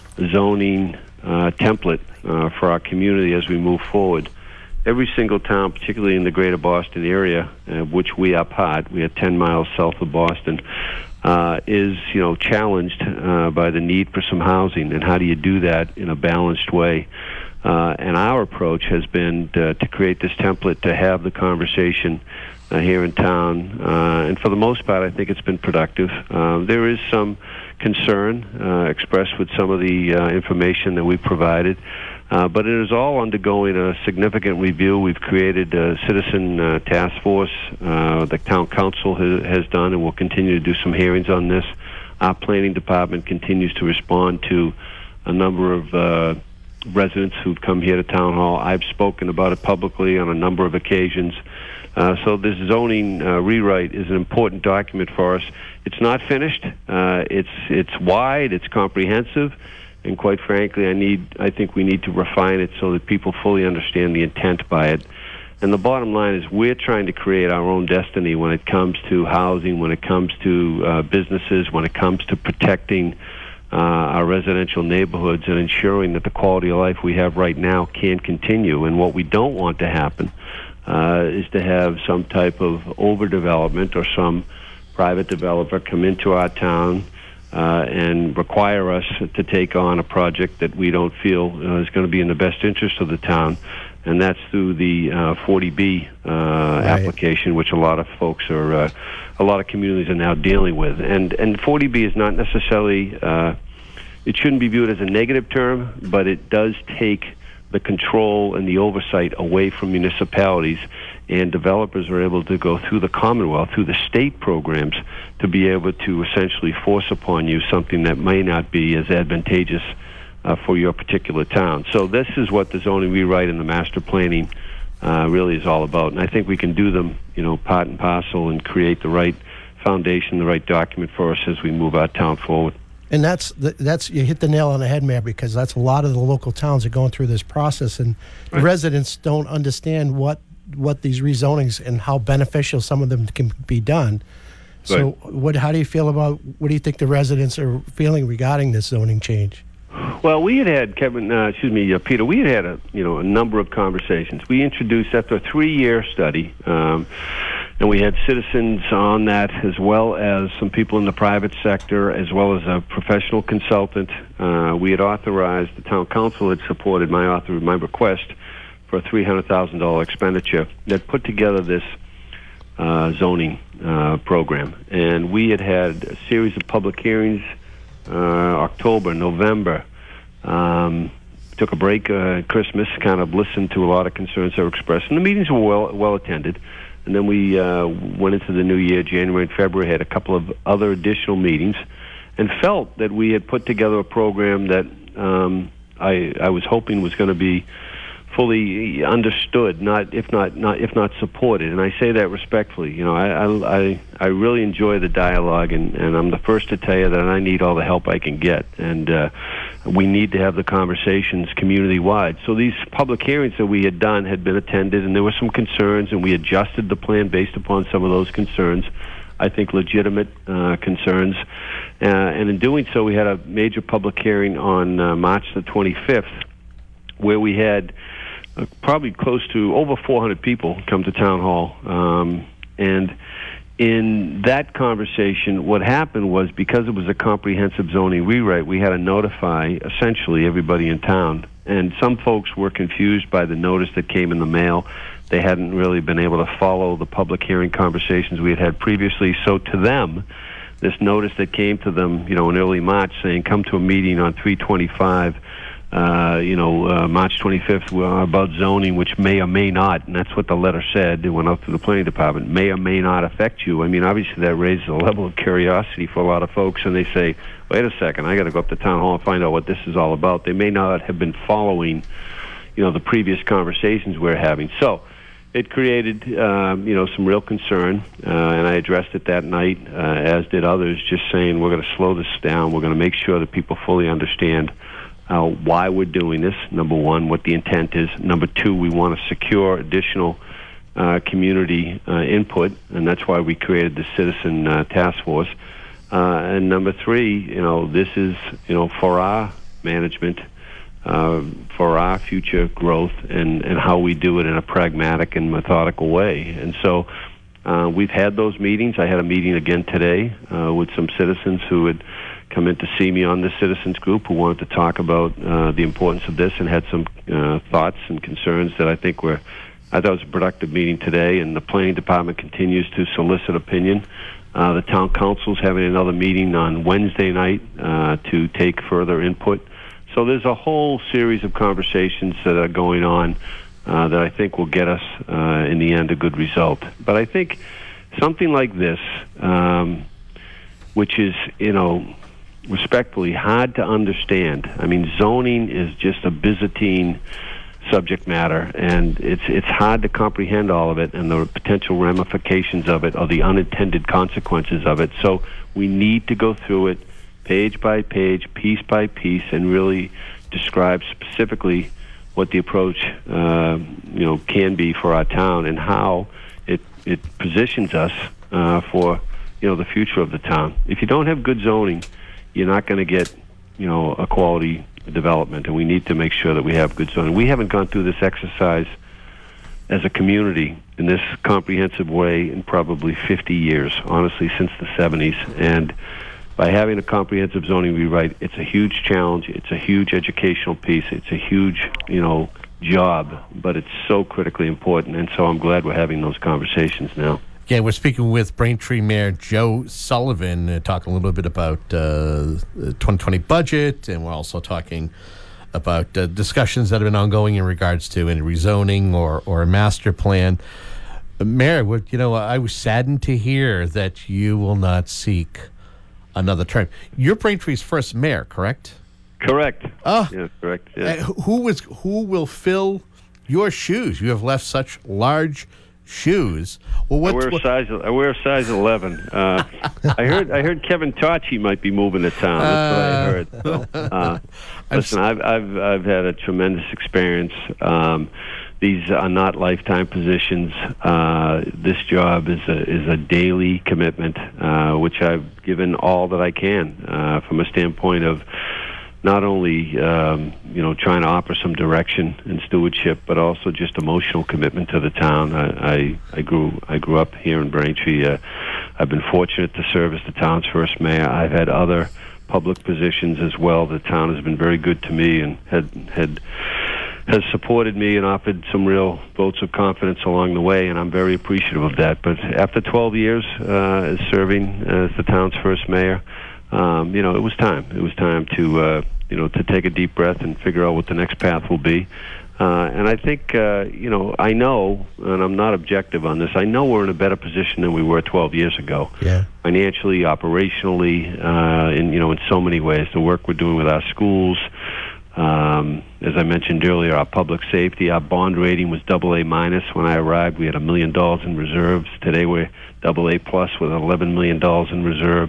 zoning uh, template uh, for our community as we move forward. Every single town, particularly in the greater Boston area, uh, which we are part, we are ten miles south of Boston, uh, is you know challenged uh, by the need for some housing. And how do you do that in a balanced way? Uh, and our approach has been to, to create this template to have the conversation uh, here in town. Uh, and for the most part, I think it's been productive. Uh, there is some concern uh, expressed with some of the uh, information that we've provided. Uh, but it is all undergoing a significant review. We've created a citizen uh, task force. Uh, the town council ha- has done and will continue to do some hearings on this. Our planning department continues to respond to a number of uh, residents who've come here to town hall. I've spoken about it publicly on a number of occasions. Uh, so this zoning uh, rewrite is an important document for us. It's not finished. Uh, it's it's wide. It's comprehensive. And quite frankly, I need. I think we need to refine it so that people fully understand the intent by it. And the bottom line is we're trying to create our own destiny when it comes to housing, when it comes to uh, businesses, when it comes to protecting uh, our residential neighborhoods and ensuring that the quality of life we have right now can continue. And what we don't want to happen uh, is to have some type of overdevelopment or some private developer come into our town Uh, and require us to take on a project that we don't feel uh, is going to be in the best interest of the town, and that's through the uh, forty B uh, right. application, which a lot of folks are, uh, a lot of communities are now dealing with. And and forty B is not necessarily, uh, it shouldn't be viewed as a negative term, but it does take the control and the oversight away from municipalities, and developers are able to go through the Commonwealth, through the state programs, to be able to essentially force upon you something that may not be as advantageous uh, for your particular town. So this is what the zoning rewrite and the master planning uh, really is all about. And I think we can do them, you know, part and parcel, and create the right foundation, the right document for us as we move our town forward. And that's that's you hit the nail on the head, Mayor, because that's a lot of the local towns are going through this process, and right. residents don't understand what what these rezonings and how beneficial some of them can be done. So, right. what? How do you feel about? What do you think the residents are feeling regarding this zoning change? Well, we had had Kevin, uh, excuse me, uh, Peter. We had had a you know a number of conversations. We introduced after a three-year study. Um, And we had citizens on that, as well as some people in the private sector, as well as a professional consultant. Uh, we had authorized, the town council had supported my author, my request for a three hundred thousand dollars expenditure that put together this uh, zoning uh, program. And we had had a series of public hearings, uh, October, November. Um, took a break uh, at Christmas, kind of listened to a lot of concerns that were expressed. And the meetings were well, well attended. And then we uh, went into the new year, January and February, had a couple of other additional meetings, and felt that we had put together a program that um, I, I was hoping was going to be fully understood, not if not not if not supported. And I say that respectfully. You know, I I I really enjoy the dialogue, and, and I'm the first to tell you that I need all the help I can get, and uh, we need to have the conversations community wide. So these public hearings that we had done had been attended, and there were some concerns, and we adjusted the plan based upon some of those concerns. I think legitimate uh, concerns, uh, and in doing so, we had a major public hearing on uh, March the twenty-fifth, where we had Uh, probably close to over four hundred people come to town hall, um, and in that conversation, what happened was, because it was a comprehensive zoning rewrite, we had to notify essentially everybody in town. And some folks were confused by the notice that came in the mail. They hadn't really been able to follow the public hearing conversations we had had previously. So to them, this notice that came to them, you know, in early March saying, come to a meeting on three twenty-five, uh, you know, uh, March twenty-fifth about zoning, which may or may not, and that's what the letter said. It went out to the planning department, may or may not affect you. I mean, obviously that raises a level of curiosity for a lot of folks, and they say, wait a second, I got to go up to town hall and find out what this is all about. They may not have been following, you know, the previous conversations we're having. So it created, um, you know, some real concern, uh, and I addressed it that night, uh, as did others, just saying we're going to slow this down. We're going to make sure that people fully understand uh, why we're doing this, number one, what the intent is. Number two, we want to secure additional uh, community uh, input, and that's why we created the Citizen uh, Task Force. Uh, and number three, you know, this is, you know, for our management, uh, for our future growth, and, and how we do it in a pragmatic and methodical way. And so uh, we've had those meetings. I had a meeting again today uh, with some citizens who had come in to see me on the citizens group, who wanted to talk about uh, the importance of this, and had some uh, thoughts and concerns that I think were, I thought it was a productive meeting today. And the planning department continues to solicit opinion. Uh, the town council's having another meeting on Wednesday night uh, to take further input. So there's a whole series of conversations that are going on uh, that I think will get us, uh, in the end, a good result. But I think something like this, um, which is, you know, respectfully hard to understand. I mean, zoning is just a Byzantine subject matter, and it's it's hard to comprehend all of it and the potential ramifications of it, or the unintended consequences of it. So we need to go through it page by page, piece by piece, and really describe specifically what the approach uh, you know can be for our town, and how it it positions us uh, for you know the future of the town. If you don't have good zoning, you're not going to get you know a quality development, and we need to make sure that we have good zoning. We haven't gone through this exercise as a community in this comprehensive way in probably fifty years, honestly, since the seventies. And by having a comprehensive zoning rewrite, it's a huge challenge. It's a huge educational piece. It's a huge, you know, job, but it's so critically important. And so I'm glad we're having those conversations now. Yeah, we're speaking with Braintree Mayor Joe Sullivan, uh, talking a little bit about uh, the twenty twenty budget, and we're also talking about uh, discussions that have been ongoing in regards to any rezoning or, or a master plan. Uh, Mayor, what, you know, I was saddened to hear that you will not seek another term. You're Braintree's first mayor, correct? Correct. Oh, yeah, correct. Yeah. Uh, who is who will fill your shoes? You have left such large shoes. Well, what, I wear a what, size. I wear a size eleven. Uh, I heard. I heard Kevin Tocci might be moving to town. That's what I heard. So, uh, listen, I've I've I've had a tremendous experience. Um, these are not lifetime positions. Uh, this job is a is a daily commitment, uh, which I've given all that I can uh, from a standpoint of not only um, you know trying to offer some direction and stewardship, but also just emotional commitment to the town. I I, I grew I grew up here in Braintree. Uh, I've been fortunate to serve as the town's first mayor. I've had other public positions as well. The town has been very good to me and had had has supported me and offered some real votes of confidence along the way, and I'm very appreciative of that. But after twelve years uh, as serving as the town's first mayor, um, you know, it was time. It was time to uh, you know, to take a deep breath and figure out what the next path will be. Uh, and I think, uh, you know, I know, and I'm not objective on this, I know we're in a better position than we were twelve years ago. Yeah. Financially, operationally, uh, in, you know, in so many ways. The work we're doing with our schools, um, as I mentioned earlier, our public safety, our bond rating was double A minus when I arrived. We had a million dollars in reserves. Today we're double A plus with eleven million dollars in reserves.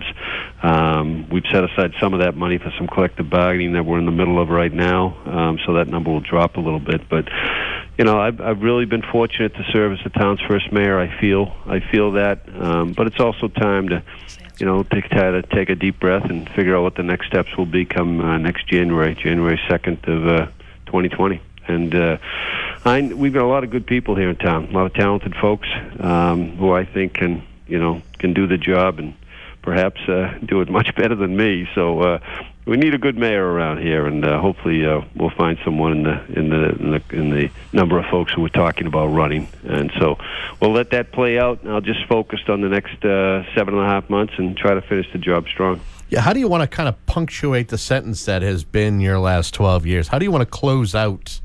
Um, we've set aside some of that money for some collective bargaining that we're in the middle of right now, um, so that number will drop a little bit. But, you know, I've, I've really been fortunate to serve as the town's first mayor. I feel I feel that, um, but it's also time to, you know, take, try to take a deep breath and figure out what the next steps will be come uh, next January, January second of uh, twenty twenty. And uh, I, we've got a lot of good people here in town, a lot of talented folks um, who I think can, you know, can can do the job and perhaps uh, do it much better than me. So uh, we need a good mayor around here, and uh, hopefully uh, we'll find someone in the, in the in the in the number of folks who we're talking about running. And so we'll let that play out. I'll just focus on the next uh, seven and a half months and try to finish the job strong. Yeah, how do you want to kind of punctuate the sentence that has been your last twelve years? How do you want to close out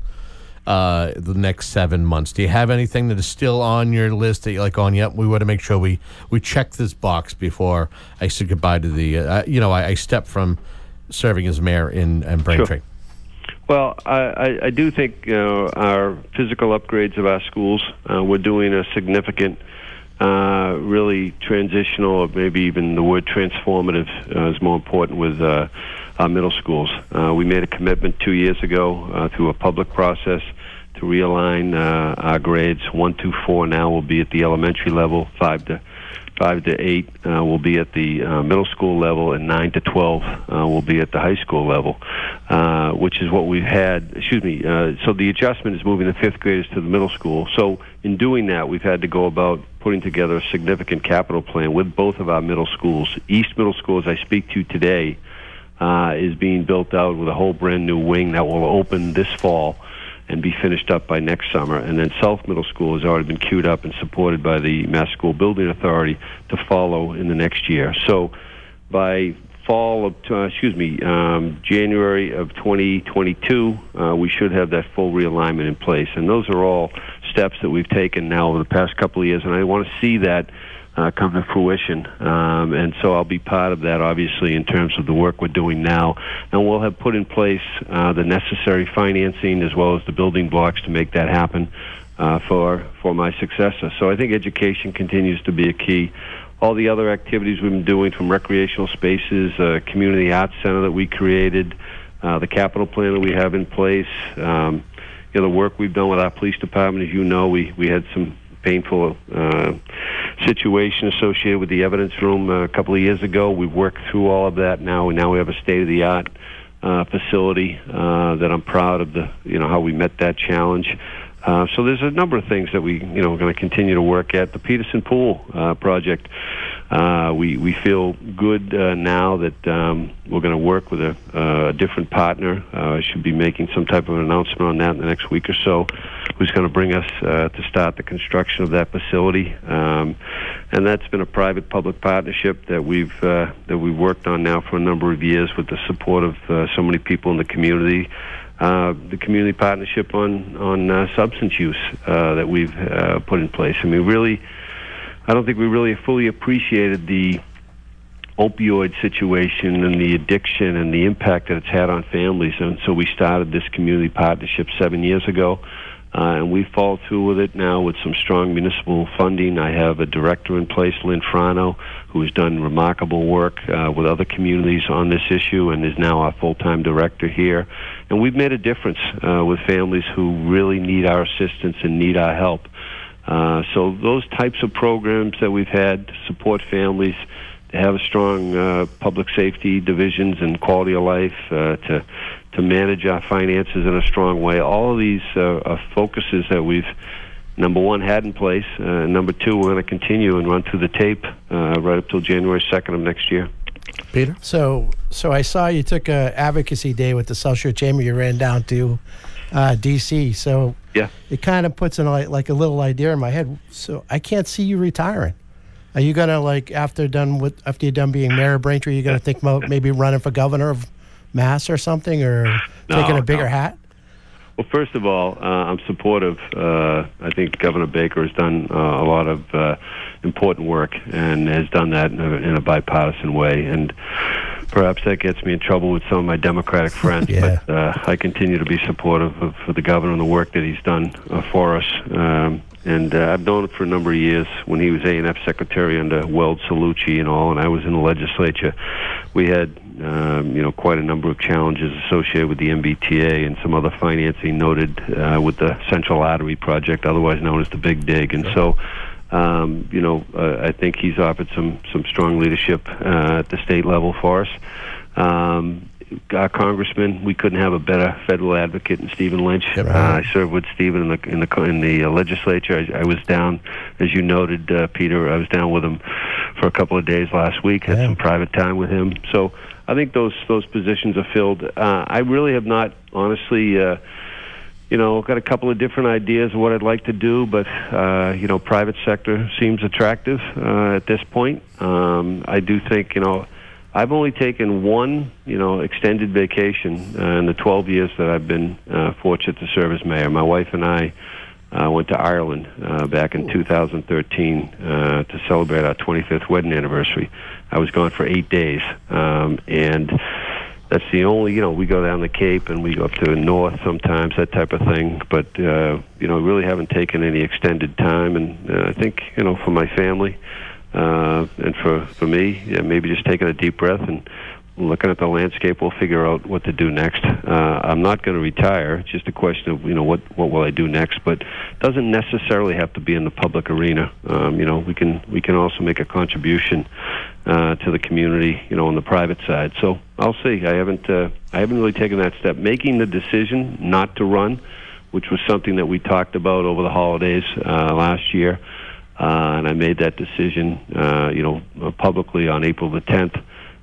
uh, the next seven months? Do you have anything that is still on your list that you're like, on, yep, we want to make sure we, we check this box before I say goodbye to the, uh, you know, I, I step from serving as mayor in, in Braintree? Sure. Well, I, I, I do think uh, our physical upgrades of our schools, uh, we're doing a significant Uh, really transitional, or maybe even the word transformative uh, is more important with uh, our middle schools. Uh, we made a commitment two years ago uh, through a public process to realign uh, our grades. One to four now will be at the elementary level, five to five to eight uh, will be at the uh, middle school level, and nine to twelve uh, will be at the high school level, uh, which is what we've had. Excuse me. Uh, so the adjustment is moving the fifth graders to the middle school. So in doing that, we've had to go about putting together a significant capital plan with both of our middle schools. East Middle School, as I speak to today, uh, is being built out with a whole brand new wing that will open this fall and be finished up by next summer. And then South Middle School has already been queued up and supported by the Mass School Building Authority to follow in the next year. So by fall of, uh, excuse me, um, January of twenty twenty-two, uh, we should have that full realignment in place. And those are all steps that we've taken now over the past couple of years, and I want to see that uh, come to fruition. Um, and so I'll be part of that, obviously, in terms of the work we're doing now. And we'll have put in place uh, the necessary financing as well as the building blocks to make that happen uh, for for my successor. So I think education continues to be a key. All the other activities we've been doing, from recreational spaces, uh, community arts center that we created, uh, the capital plan that we have in place, um, you know, the work we've done with our police department. As you know, we, we had some painful uh, situation associated with the evidence room uh, a couple of years ago. We've worked through all of that now, and now we have a state-of-the-art uh, facility uh, that I'm proud of, the you know how we met that challenge. Uh, so there's a number of things that we, you know, are going to continue to work at. The Peterson Pool uh, project, uh, we we feel good uh, now that um, we're going to work with a, uh, a different partner. Uh, I should be making some type of an announcement on that in the next week or so, who's going to bring us uh, to start the construction of that facility. Um, and that's been a private-public partnership that we've uh, that we've worked on now for a number of years with the support of uh, so many people in the community. Uh, the community partnership on on uh, substance use uh, that we've uh, put in place. I mean, really, I don't think we really fully appreciated the opioid situation and the addiction and the impact that it's had on families. And so we started this community partnership seven years ago, uh, and we followed through with it now with some strong municipal funding. I have a director in place, Lynn Frano, who has done remarkable work uh, with other communities on this issue and is now our full-time director here. And we've made a difference uh, with families who really need our assistance and need our help. Uh, so those types of programs that we've had to support families, to have a strong uh, public safety divisions and quality of life, uh, to to manage our finances in a strong way, all of these uh, are focuses that we've, number one, had in place, uh, and number two, we're going to continue and run through the tape uh, right up till January second of next year. Peter? So so I saw you took a advocacy day with the South Shore Chamber. You ran down to uh, D C. So yeah, it kind of puts in like, like a little idea in my head. So I can't see you retiring. Are you gonna, like, after done with after you're done being mayor of Braintree, you're gonna think about maybe running for governor of Mass or something, or no, taking a bigger no. hat? Well, first of all, uh, I'm supportive. Uh, I think Governor Baker has done uh, a lot of uh, important work and has done that in a, in a bipartisan way. And perhaps that gets me in trouble with some of my Democratic friends, yeah. but uh, I continue to be supportive of, of the governor and the work that he's done uh, for us. Um, and uh, I've known him for a number of years when he was A and F secretary under Weld Salucci and all, and I was in the legislature. We had Um, you know, quite a number of challenges associated with the M B T A and some other financing noted uh, with the Central Artery Project, otherwise known as the Big Dig. And so, um, you know, uh, I think he's offered some, some strong leadership uh, at the state level for us. Um, our congressman, we couldn't have a better federal advocate in Stephen Lynch. Yeah, right. uh, I served with Stephen in the in the in the uh, legislature. I, I was down, as you noted, uh, Peter. I was down with him for a couple of days last week. Had some private time with him. So I think those those positions are filled. Uh, I really have not, honestly, uh, you know, got a couple of different ideas of what I'd like to do, but, uh, you know, private sector seems attractive uh, at this point. Um, I do think, you know, I've only taken one, you know, extended vacation uh, in the twelve years that I've been uh, fortunate to serve as mayor. My wife and I uh, went to Ireland uh, back in two thousand thirteen uh, to celebrate our twenty-fifth wedding anniversary. I was gone for eight days, um, and that's the only, you know, we go down the Cape and we go up to the north sometimes, that type of thing. But, uh, you know, really haven't taken any extended time. And uh, I think, you know, for my family uh, and for, for me, yeah, maybe just taking a deep breath and looking at the landscape, we'll figure out what to do next. Uh, I'm not going to retire. It's just a question of, you know, what, what will I do next? But it doesn't necessarily have to be in the public arena. Um, you know, we can we can also make a contribution uh, to the community, you know, on the private side. So I'll see. I haven't uh, I haven't really taken that step. Making the decision not to run, which was something that we talked about over the holidays uh, last year, uh, and I made that decision, uh, you know, publicly on April the tenth.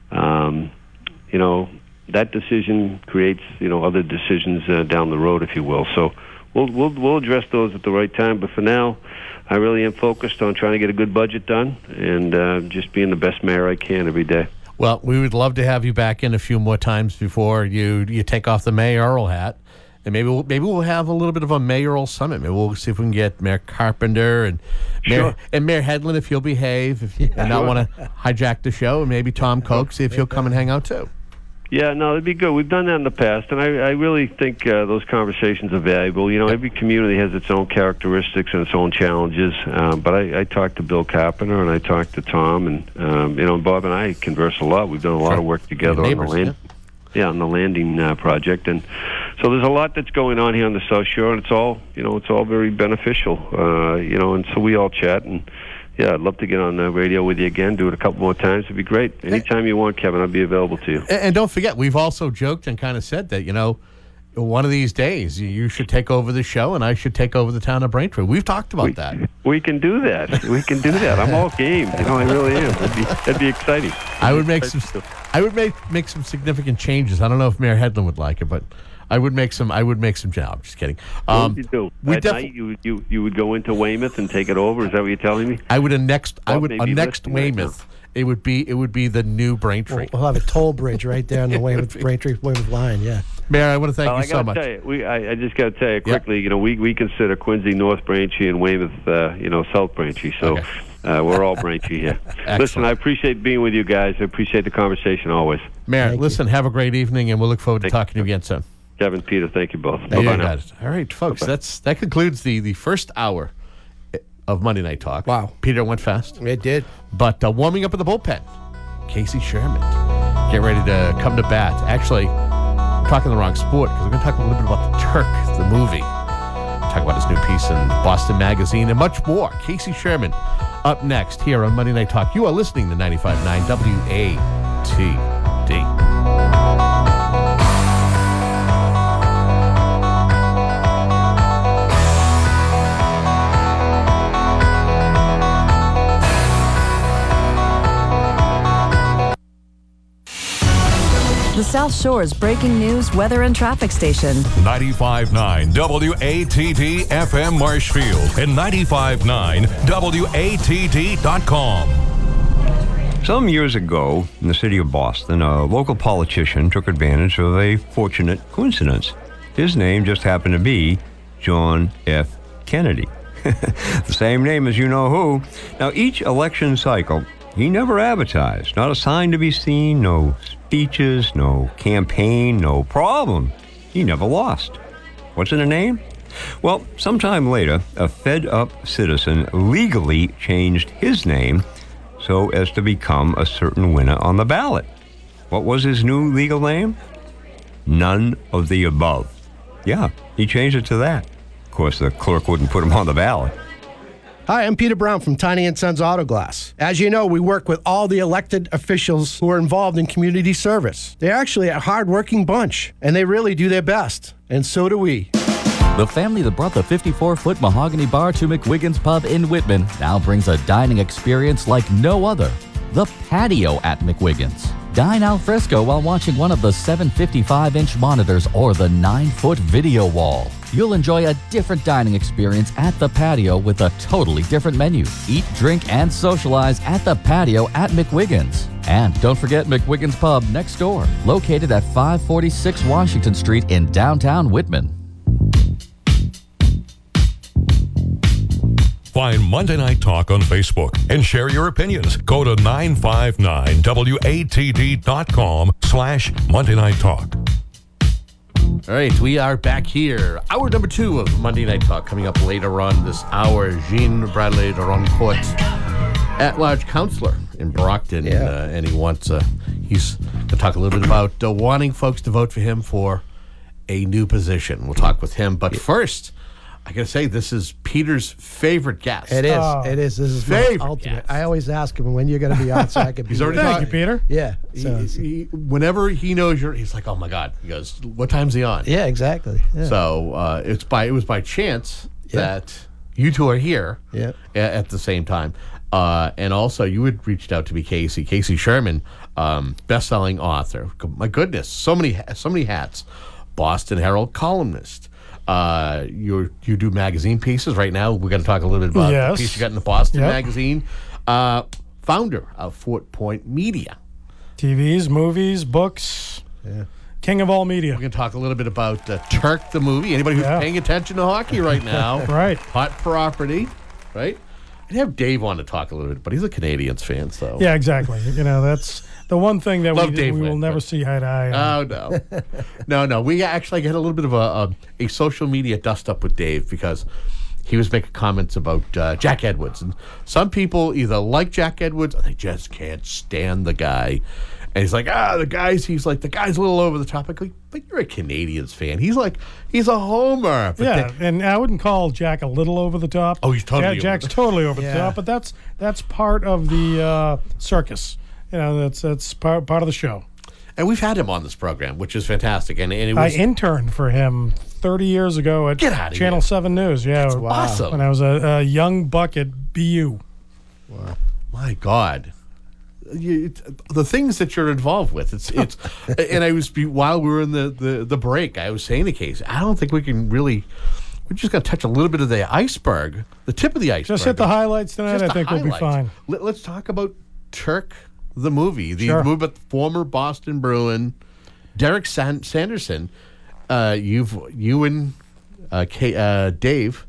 Um, you know, that decision creates, you know, other decisions uh, down the road, if you will. So we'll, we'll we'll address those at the right time. But for now, I really am focused on trying to get a good budget done and uh, just being the best mayor I can every day. Well, we would love to have you back in a few more times before you you take off the mayoral hat. And maybe we'll, maybe we'll have a little bit of a mayoral summit. Maybe we'll see if we can get Mayor Carpenter and Mayor, Sure. and Mayor Hedlund, if he'll behave if, yeah, and not sure. want to hijack the show. And maybe Tom Koch, see if he'll come and hang out too. Yeah, no, it'd be good. We've done that in the past, and I, I really think uh, those conversations are valuable. You know, every community has its own characteristics and its own challenges. Um, but I, I talked to Bill Carpenter, and I talked to Tom, and um, you know, Bob and I converse a lot. We've done a lot Sure. of work together Neighbors, on the land, yeah. yeah, on the landing uh, project, and so there's a lot that's going on here on the South Shore, and it's all, you know, it's all very beneficial. Uh, you know, and so we all chat and. Yeah, I'd love to get on the radio with you again, do it a couple more times. It'd be great. Anytime you want, Kevin, I'll be available to you. And, and don't forget, we've also joked and kind of said that, you know, one of these days you should take over the show and I should take over the town of Braintree. We've talked about we, that. We can do that. We can do that. I'm all game. You know, I really am. That'd be, that'd be exciting. I would make some. I would make make some significant changes. I don't know if Mayor Hedlund would like it, but I would make some. I would make some. No, I'm just kidding. Um, what Um, would you do? we At def- night, you, you you would go into Weymouth and take it over. Is that what you're telling me? I would next. I Bob would may a be next listening right Weymouth. It would be. It would be the new Braintree. We'll, we'll have a toll bridge right there on the Weymouth Braintree Weymouth line. Yeah. Mayor, I want to thank well, you I gotta so much. Tell you, we, I, I just got to tell you quickly. You know, we, we consider Quincy North Braintree and Weymouth, uh, you know, South Braintree. So Okay. uh, we're all Braintree here. Listen, I appreciate being with you guys. I appreciate the conversation always. Mayor, Thank listen. Have a great evening, and we'll look forward to Thank talking to you again soon. Kevin, Peter, thank you both. You Bye-bye now. got it. All right, folks. Bye-bye. That's that concludes the the first hour of Monday Night Talk. Wow. Peter went fast. It did. But uh, warming up in the bullpen, Casey Sherman, get ready to come to bat. Actually, I'm talking the wrong sport because we're going to talk a little bit about the Turk, the movie. Talk about his new piece in Boston Magazine and much more. Casey Sherman up next here on Monday Night Talk. You are listening to ninety-five point nine W A T D. The South Shore's breaking news, weather, and traffic station. ninety-five point nine W A T D F M Marshfield and ninety-five point nine W A T D dot com. Some years ago, in the city of Boston, a local politician took advantage of a fortunate coincidence. His name just happened to be John F. Kennedy. The same name as you-know-who. Now, each election cycle, he never advertised. Not a sign to be seen, no speeches, no campaign, no problem. He never lost. What's in a name? Well, sometime later, a fed-up citizen legally changed his name so as to become a certain winner on the ballot. What was his new legal name? None of the above. Yeah, he changed it to that. Of course, the clerk wouldn't put him on the ballot. Hi, I'm Peter Brown from Tiny and Sons Auto Glass. As you know, we work with all the elected officials who are involved in community service. They're actually a hard-working bunch, and they really do their best. And so do we. The family that brought the fifty-four foot mahogany bar to McWiggins Pub in Whitman now brings a dining experience like no other. The Patio at McWiggins. Dine al fresco while watching one of the seven fifty-five inch monitors or the nine foot video wall. You'll enjoy a different dining experience at The Patio with a totally different menu. Eat, drink, and socialize at The Patio at McWiggins. And don't forget McWiggins Pub next door, located at five forty-six Washington Street in downtown Whitman. Find Monday Night Talk on Facebook and share your opinions. Go to nine five nine W A T D dot com slash Monday Night Talk. All right, we are back here. Hour number two of Monday Night Talk coming up later on this hour. Jean Bradley de Roncourt, at-large counselor in Brockton, Yeah. uh, and he wants uh, he's going to talk a little bit about uh, wanting folks to vote for him for a new position. We'll talk with him, but first, I got to say, this is Peter's favorite guest. It is. Oh. It is. This is Favorite my ultimate. I always ask him when you're going to be on so I can be He's already there. talking. Peter. Yeah. He- So, he- whenever he knows you're, he's like, "Oh my God!" He goes, "What time's he on?" yeah, exactly. Yeah. So uh, it's by it was by chance Yeah. that you two are here Yeah. a- at the same time, uh, and also you had reached out to me, Casey, Casey Sherman, um, best-selling author. My goodness, so many ha- so many hats. Boston Herald columnist. Uh, you you do magazine pieces right now. We're going to talk a little bit about Yes. the piece you got in the Boston Yep. magazine. Uh, founder of Fort Point Media. T Vs, movies, books. Yeah. King of all media. We're going to talk a little bit about uh, Turk the movie. Anybody who's Yeah. paying attention to hockey right now, Right. Hot property, right? I'd have Dave on to talk a little bit, but he's a Canadians fan, so Yeah, exactly. You know, that's the one thing that Love we, Dave we will Wynn, never but- see eye to eye on. Oh no, no, no. We actually had a little bit of a, a a social media dust up with Dave because he was making comments about uh, Jack Edwards, and some people either like Jack Edwards or they just can't stand the guy. And he's like, ah, the guy's. He's like, the guy's a little over the top. I go, but you're a Canadians fan. He's like, he's a homer. But Yeah, they- and I wouldn't call Jack a little over the top. Oh, he's totally Ja- over Jack's the- totally over Yeah. the top, but that's that's part of the uh, circus. You know, that's that's part part of the show. and we've had him on this program, which is fantastic. And, and it I was interned for him thirty years ago at Get outta Channel here. Seven News. Yeah, That's awesome. When I was a, a young buck at B U. my God. You, it- the things that you're involved with, it's it's, and I was while we were in the, the, the break, I was saying to Casey, I don't think we can really. We're just going to touch a little bit of the iceberg, the tip of the iceberg. Just hit the highlights tonight. Just I the think we'll be highlights. fine. Let, let's talk about Turk, the movie, the Sure. movie about the former Boston Bruin, Derek San- Sanderson. Uh, you've you and uh, K, uh, Dave.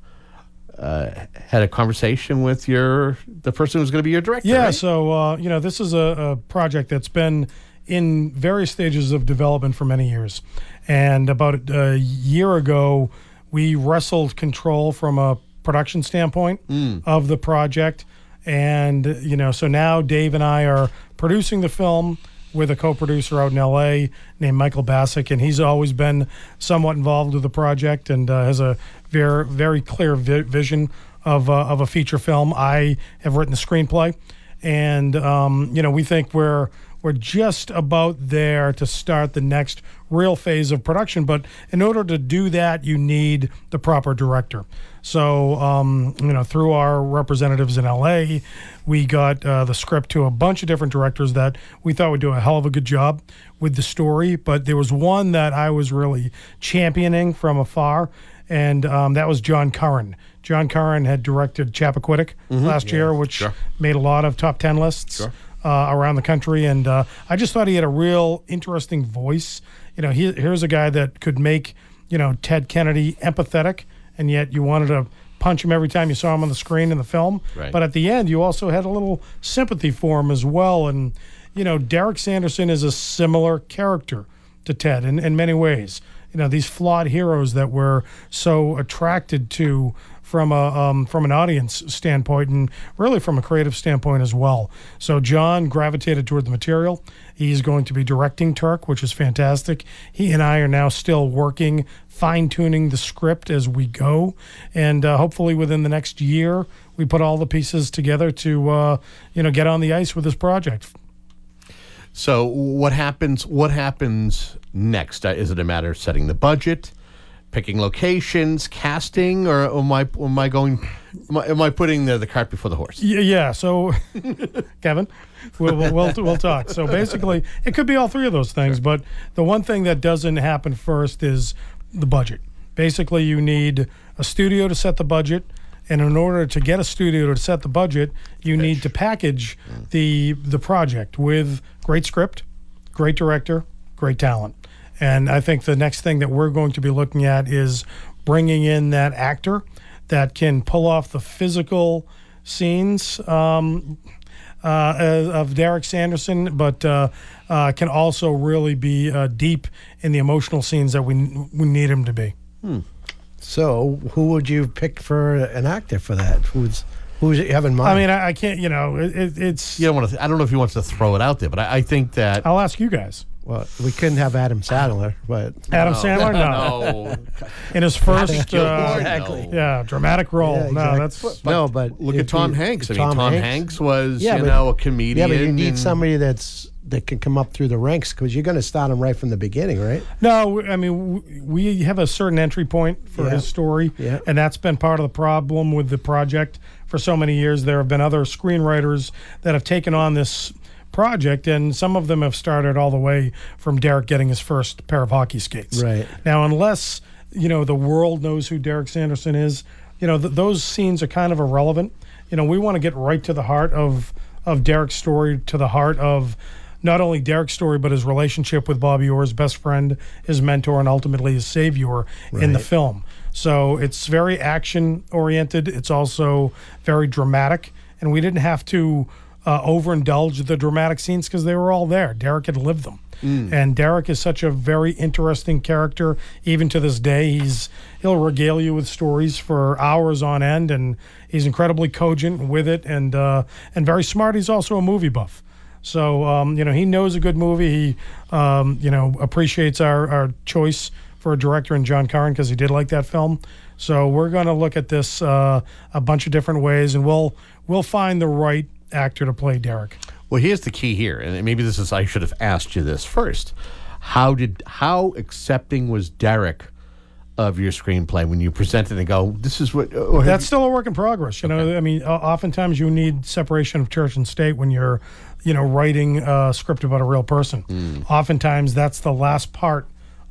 Uh, had a conversation with your the person who's going to be your director. Yeah, right? so uh, you know, this is a, a project that's been in various stages of development for many years, and about a year ago, we wrestled control from a production standpoint Mm. of the project, and you know, so now Dave and I are producing the film with a co-producer out in L A named Michael Bassick, and he's always been somewhat involved with the project and uh, has a very very clear vi- vision of uh, of a feature film. I have written the screenplay, and um, you know, we think we're we're just about there to start the next real phase of production. But in order to do that, you need the proper director. So, um, you know, through our representatives in L A, we got uh, the script to a bunch of different directors that we thought would do a hell of a good job with the story. But there was one that I was really championing from afar, and um, that was John Curran. John Curran had directed Chappaquiddick Mhm. last Yeah, year, which sure. made a lot of top ten lists. Sure. Uh, around the country, and uh, I just thought he had a real interesting voice. You know, he, here's a guy that could make, you know, Ted Kennedy empathetic, and yet you wanted to punch him every time you saw him on the screen in the film. Right. But at the end, you also had a little sympathy for him as well. And, you know, Derek Sanderson is a similar character to Ted in, in many ways. You know, these flawed heroes that we're so attracted to from a um, from an audience standpoint, and really from a creative standpoint as well. So John gravitated toward the material. He's going to be directing Turk, which is fantastic. He and I are now still working, fine-tuning the script as we go, and uh, hopefully within the next year, we put all the pieces together to uh, you know, get on the ice with this project. So what happens? What happens next? Uh, is it a matter of setting the budget? picking locations, casting, or am I am I going? Am I, am I putting the, the cart before the horse? Yeah, yeah. So, Kevin, we'll, we'll we'll we'll talk. So basically, it could be all three of those things. Sure. But the one thing that doesn't happen first is the budget. Basically, you need a studio to set the budget, and in order to get a studio to set the budget, you Pitch. need to package mm. the the project with great script, great director, great talent. And I think the next thing that we're going to be looking at is bringing in that actor that can pull off the physical scenes um, uh, of Derek Sanderson, but uh, uh, can also really be uh, deep in the emotional scenes that we we need him to be. Hmm. So, who would you pick for an actor for that? Who's who's you have in mind? I mean, I, I can't. You know, it, it, it's. You don't want to. Th- I don't know if he wants to throw it out there, but I, I think that I'll ask you guys. Well, we couldn't have Adam Sandler, but Adam no. Sandler, no. no. In his first, uh, exactly. yeah, dramatic role. Yeah, exactly. No, that's but, no, but look at Tom you, Hanks. I Tom mean, Tom Hanks, Hanks was, yeah, you but, know, a comedian. Yeah, but you need and, somebody that's that can come up through the ranks because you're going to start him right from the beginning, right? No, I mean we have a certain entry point for yeah. his story, yeah. and that's been part of the problem with the project for so many years. There have been other screenwriters that have taken on this project, and some of them have started all the way from Derek getting his first pair of hockey skates. Right. Now, unless, you know, the world knows who Derek Sanderson is, you know, th- those scenes are kind of irrelevant. You know, we want to get right to the heart of, of Derek's story, to the heart of not only Derek's story, but his relationship with Bobby Orr, his best friend, his mentor, and ultimately his savior right. in the film. So it's very action-oriented. It's also very dramatic, and we didn't have to Uh, overindulge the dramatic scenes because they were all there. Derek had lived them. Mm. And Derek is such a very interesting character. Even to this day, he's he'll regale you with stories for hours on end, and he's incredibly cogent with it and uh, and very smart. He's also a movie buff. So, um, you know, he knows a good movie. He, um, you know, appreciates our, our choice for a director in John Curran because he did like that film. So we're going to look at this uh, a bunch of different ways, and we'll we'll find the right actor to play Derek. Well, here's the key here, and maybe this is I should have asked you this first. How did how accepting was Derek of your screenplay when you presented and go, this is what... Or That's still a work in progress. You okay. know, I mean, oftentimes you need separation of church and state when you're, you know, writing a script about a real person. Mm. Oftentimes that's the last part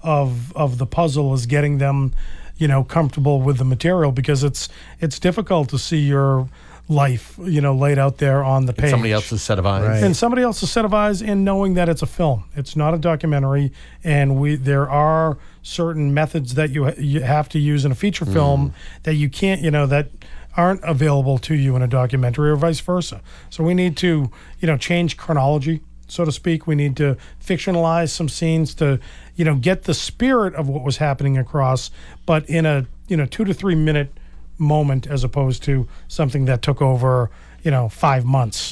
of of the puzzle is getting them, you know, comfortable with the material because it's it's difficult to see your life, you know, laid out there on the page. And somebody else's set of eyes. Right. And somebody else's set of eyes in knowing that it's a film. It's not a documentary, and we there are certain methods that you, ha- you have to use in a feature mm. film that you can't, you know, that aren't available to you in a documentary or vice versa. So we need to, you know, change chronology, so to speak. We need to fictionalize some scenes to, you know, get the spirit of what was happening across, but in a, you know, two to three minute moment as opposed to something that took over, you know, five months.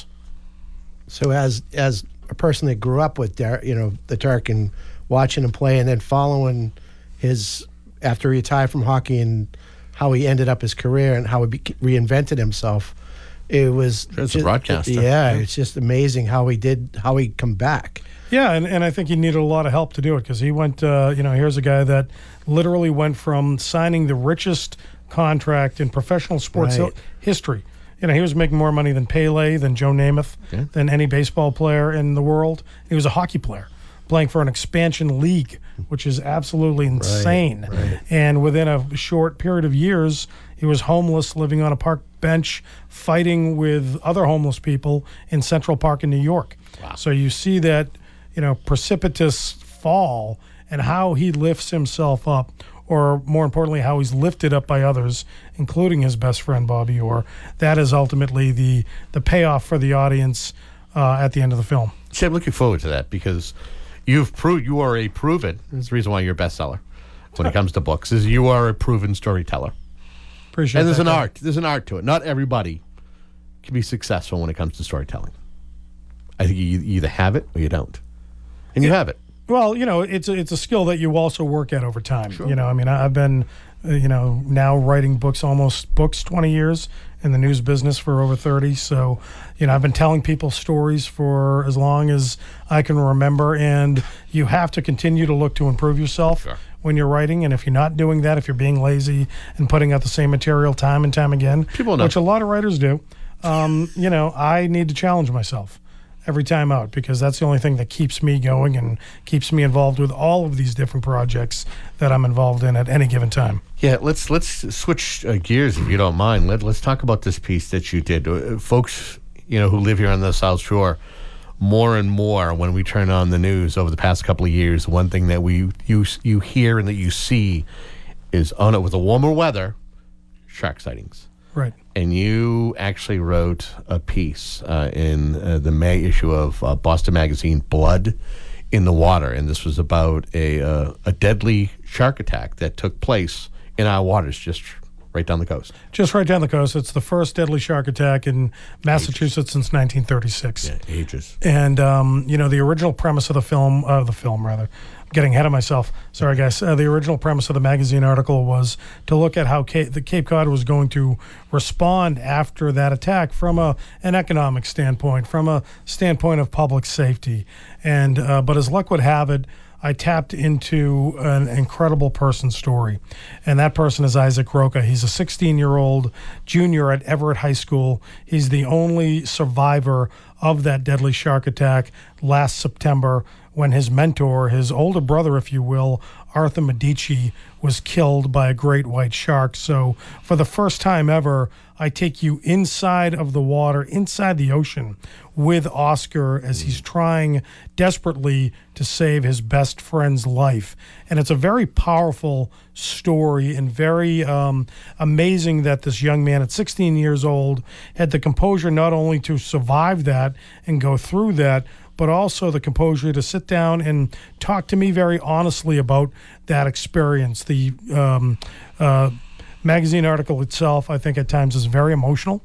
So as as a person that grew up with Derek, you know, the Turk and watching him play and then following his after he retired from hockey and how he ended up his career and how he be, reinvented himself, it was as a broadcaster. Yeah, yeah, it's just amazing how he did how he come back. Yeah, and, and I think he needed a lot of help to do it because he went, uh, you know, here's a guy that literally went from signing the richest contract in professional sports right. history. You know, he was making more money than Pele, than Joe Namath, yeah. than any baseball player in the world. He was a hockey player playing for an expansion league, which is absolutely insane. Right, right. And within a short period of years, he was homeless, living on a park bench, fighting with other homeless people in Central Park in New York. Wow. So you see that, you know, precipitous fall and how he lifts himself up, or more importantly, how he's lifted up by others, including his best friend, Bobby Orr. That is ultimately the the payoff for the audience uh, at the end of the film. See, I'm looking forward to that because you've proved you are a proven, that's the reason why you're a bestseller when it comes to books, is you are a proven storyteller. Appreciate and there's that, an guy. art. There's an art to it. Not everybody can be successful when it comes to storytelling. I think you either have it or you don't. And you have it. Well, you know, it's a, it's a skill that you also work at over time. Sure. You know, I mean, I've been, uh, you know, now writing books, almost books, twenty years in the news business for over thirty. So, you know, I've been telling people stories for as long as I can remember. And you have to continue to look to improve yourself, sure. when you're writing, and if you're not doing that, if you're being lazy and putting out the same material time and time again, People know. which a lot of writers do, um, you know, I need to challenge myself every time out, because that's the only thing that keeps me going and keeps me involved with all of these different projects that I'm involved in at any given time. Yeah, let's let's switch uh, gears if you don't mind. Let, let's talk about this piece that you did. Uh, folks, you know, who live here on the South Shore, more and more when we turn on the news over the past couple of years, one thing that we you you hear and that you see is, oh no, with the warmer weather, shark sightings. Right. And you actually wrote a piece uh, in uh, the May issue of uh, Boston Magazine, Blood in the Water. And this was about a uh, a deadly shark attack that took place in our waters just right down the coast. Just right down the coast. It's the first deadly shark attack in Massachusetts ages. since nineteen thirty-six. Yeah, ages. And, um, you know, the original premise of the film, uh, the film rather, getting ahead of myself. Sorry, guys. Uh, the original premise of the magazine article was to look at how Cape, the Cape Cod was going to respond after that attack from a an economic standpoint, from a standpoint of public safety. And uh, but as luck would have it, I tapped into an incredible person's story, and that person is Isaac Roca. He's a sixteen-year-old junior at Everett High School. He's the only survivor of that deadly shark attack last September, when his mentor, his older brother, if you will, Arthur Medici, was killed by a great white shark. So for the first time ever, I take you inside of the water, inside the ocean, with Oscar as he's trying desperately to save his best friend's life. And it's a very powerful story, and very um, amazing that this young man at sixteen years old had the composure not only to survive that and go through that, but also the composure to sit down and talk to me very honestly about that experience. The um, uh, magazine article itself, I think at times, is very emotional,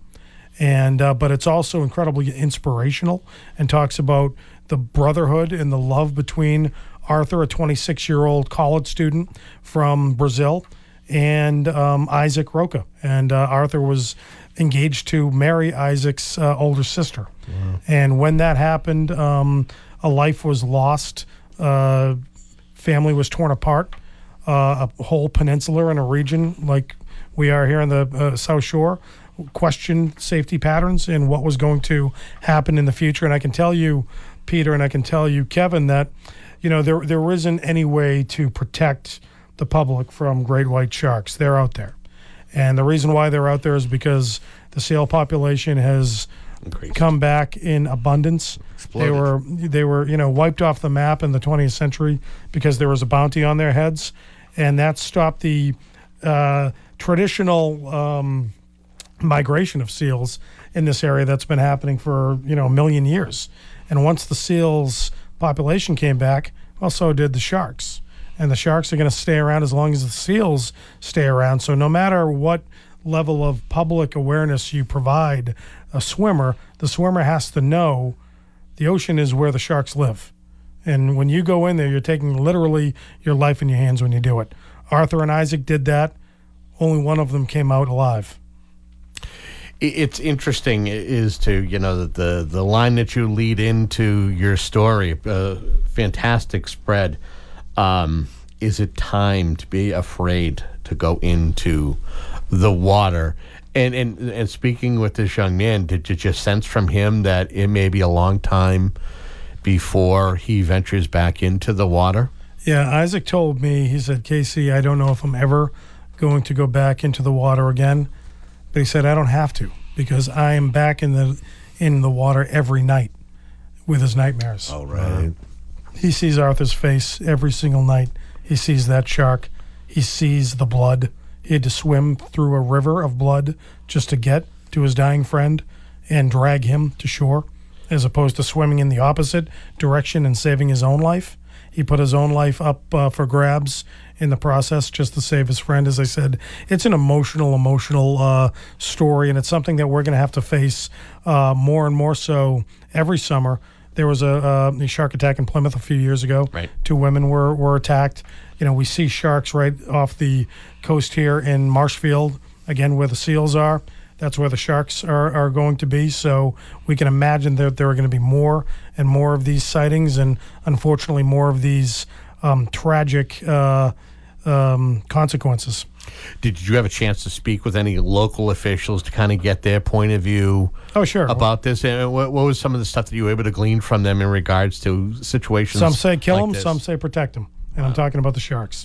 and uh, but it's also incredibly inspirational, and talks about the brotherhood and the love between Arthur, a twenty-six-year-old college student from Brazil, and um, Isaac Roca. And uh, Arthur was engaged to marry Isaac's uh, older sister. Wow. And when that happened, um, a life was lost. Uh, family was torn apart. Uh, a whole peninsula and a region like we are here on the uh, South Shore questioned safety patterns and what was going to happen in the future. And I can tell you, Peter, and I can tell you, Kevin, that you know there there isn't any way to protect the public from great white sharks. They're out there. And the reason why they're out there is because the seal population has Increased. come back in abundance. Exploded. They were, they were, you know, wiped off the map in the twentieth century because there was a bounty on their heads, and that stopped the uh, traditional um, migration of seals in this area that's been happening for you know a million years. And once the seals population came back, well, so did the sharks. And the sharks are going to stay around as long as the seals stay around. So no matter what level of public awareness you provide a swimmer, the swimmer has to know the ocean is where the sharks live. And when you go in there, you're taking literally your life in your hands when you do it. Arthur and Isaac did that. Only one of them came out alive. It's interesting is to, you know, the, the line that you lead into your story, uh, fantastic spread. Um, is it time to be afraid to go into the water? And, and and speaking with this young man, did you just sense from him that it may be a long time before he ventures back into the water? Yeah, Isaac told me, he said, Casey, I don't know if I'm ever going to go back into the water again. But he said, I don't have to, because I am back in the in the water every night with his nightmares. All right. He sees Arthur's face every single night. He sees that shark. He sees the blood. He had to swim through a river of blood just to get to his dying friend and drag him to shore, as opposed to swimming in the opposite direction and saving his own life. He put his own life up uh, for grabs in the process just to save his friend. As I said, it's an emotional, emotional uh, story, and it's something that we're going to have to face uh, more and more so every summer. There was a, a shark attack in Plymouth a few years ago. Right. Two women were, were attacked. You know, we see sharks right off the coast here in Marshfield, again, where the seals are. That's where the sharks are, are going to be. So we can imagine that there are going to be more and more of these sightings, and unfortunately more of these um, tragic uh, um, consequences. Did you have a chance to speak with any local officials to kind of get their point of view? Oh, sure. About this, and what, what was some of the stuff that you were able to glean from them in regards to situations? Some say kill like them, this? some say protect them, and I'm talking about the sharks,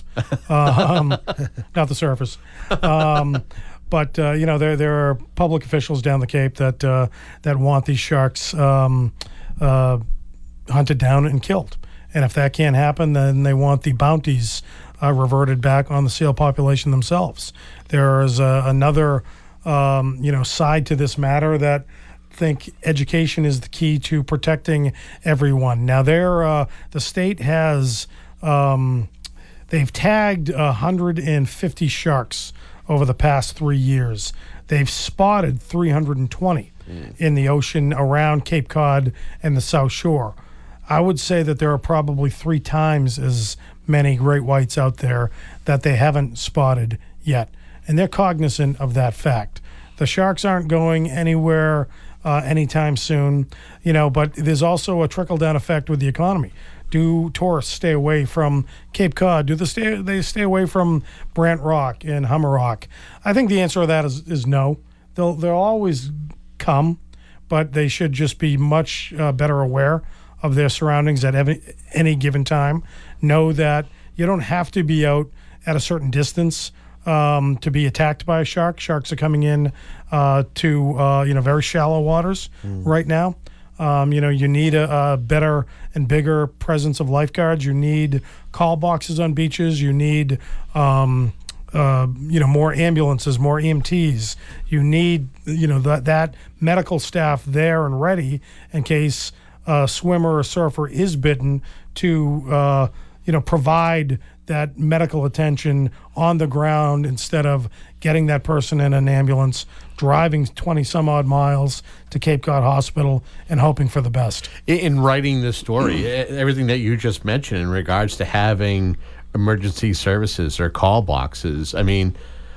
um, not the surfers. Um, but uh, you know, there there are public officials down the Cape that uh, that want these sharks um, uh, hunted down and killed, and if that can't happen, then they want the bounties Uh, reverted back on the seal population themselves. There is uh, another, um, you know, side to this matter that think education is the key to protecting everyone. Now, there, uh, the state has, um, they've tagged one hundred fifty sharks over the past three years. They've spotted three hundred twenty mm. in the ocean around Cape Cod and the South Shore. I would say that there are probably three times as many great whites out there that they haven't spotted yet. And they're cognizant of that fact. The sharks aren't going anywhere uh, anytime soon, you know, but there's also a trickle-down effect with the economy. Do tourists stay away from Cape Cod? Do they stay, they stay away from Brant Rock and Hummer Rock? I think the answer to that is, is no. They'll, they'll always come, but they should just be much uh, better aware of their surroundings at every, any given time. Know that you don't have to be out at a certain distance um, to be attacked by a shark. Sharks are coming in uh, to uh, you know very shallow waters mm. right now. Um, you know you need a, a better and bigger presence of lifeguards. You need call boxes on beaches. You need um, uh, you know more ambulances, more E M Ts. You need you know that that medical staff there and ready in case a swimmer or surfer is bitten to uh, you know provide that medical attention on the ground instead of getting that person in an ambulance, driving twenty some odd miles to Cape Cod Hospital and hoping for the best. In, in writing this story, everything that you just mentioned in regards to having emergency services or call boxes, I mean,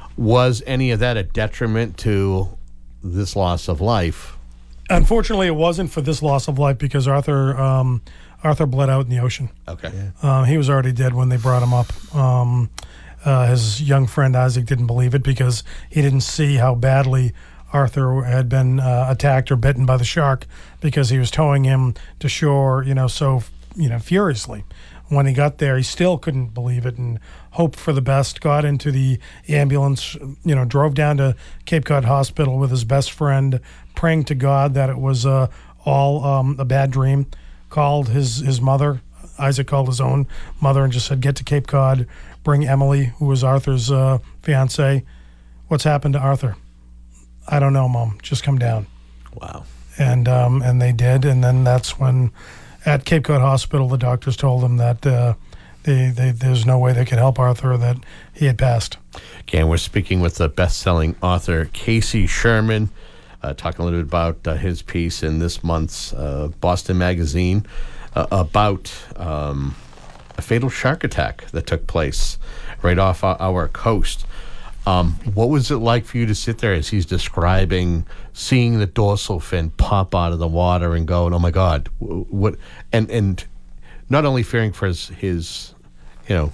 was any of that a detriment to this loss of life? Unfortunately, it wasn't for this loss of life because Arthur um, Arthur bled out in the ocean. Okay. Uh, he was already dead when they brought him up. Um, uh, his young friend Isaac didn't believe it because he didn't see how badly Arthur had been uh, attacked or bitten by the shark because he was towing him to shore, you know, so, you know, furiously. When he got there, he still couldn't believe it and hoped for the best, got into the ambulance, you know, drove down to Cape Cod Hospital with his best friend, praying to God that it was uh, all um, a bad dream. Called his, his mother, Isaac called his own mother and just said, get to Cape Cod, bring Emily, who was Arthur's uh, fiance. What's happened to Arthur? I don't know, Mom. Just come down. Wow. And um, and they did, and then that's when at Cape Cod Hospital, the doctors told them that uh, they, they, there's no way they could help Arthur, that he had passed. Again, we're speaking with the best-selling author Casey Sherman, uh, talking a little bit about uh, his piece in this month's uh, Boston Magazine uh, about um, a fatal shark attack that took place right off our, our coast. Um, what was it like for you to sit there as he's describing seeing the dorsal fin pop out of the water and going, oh my God, what? And and not only fearing for his, his you know,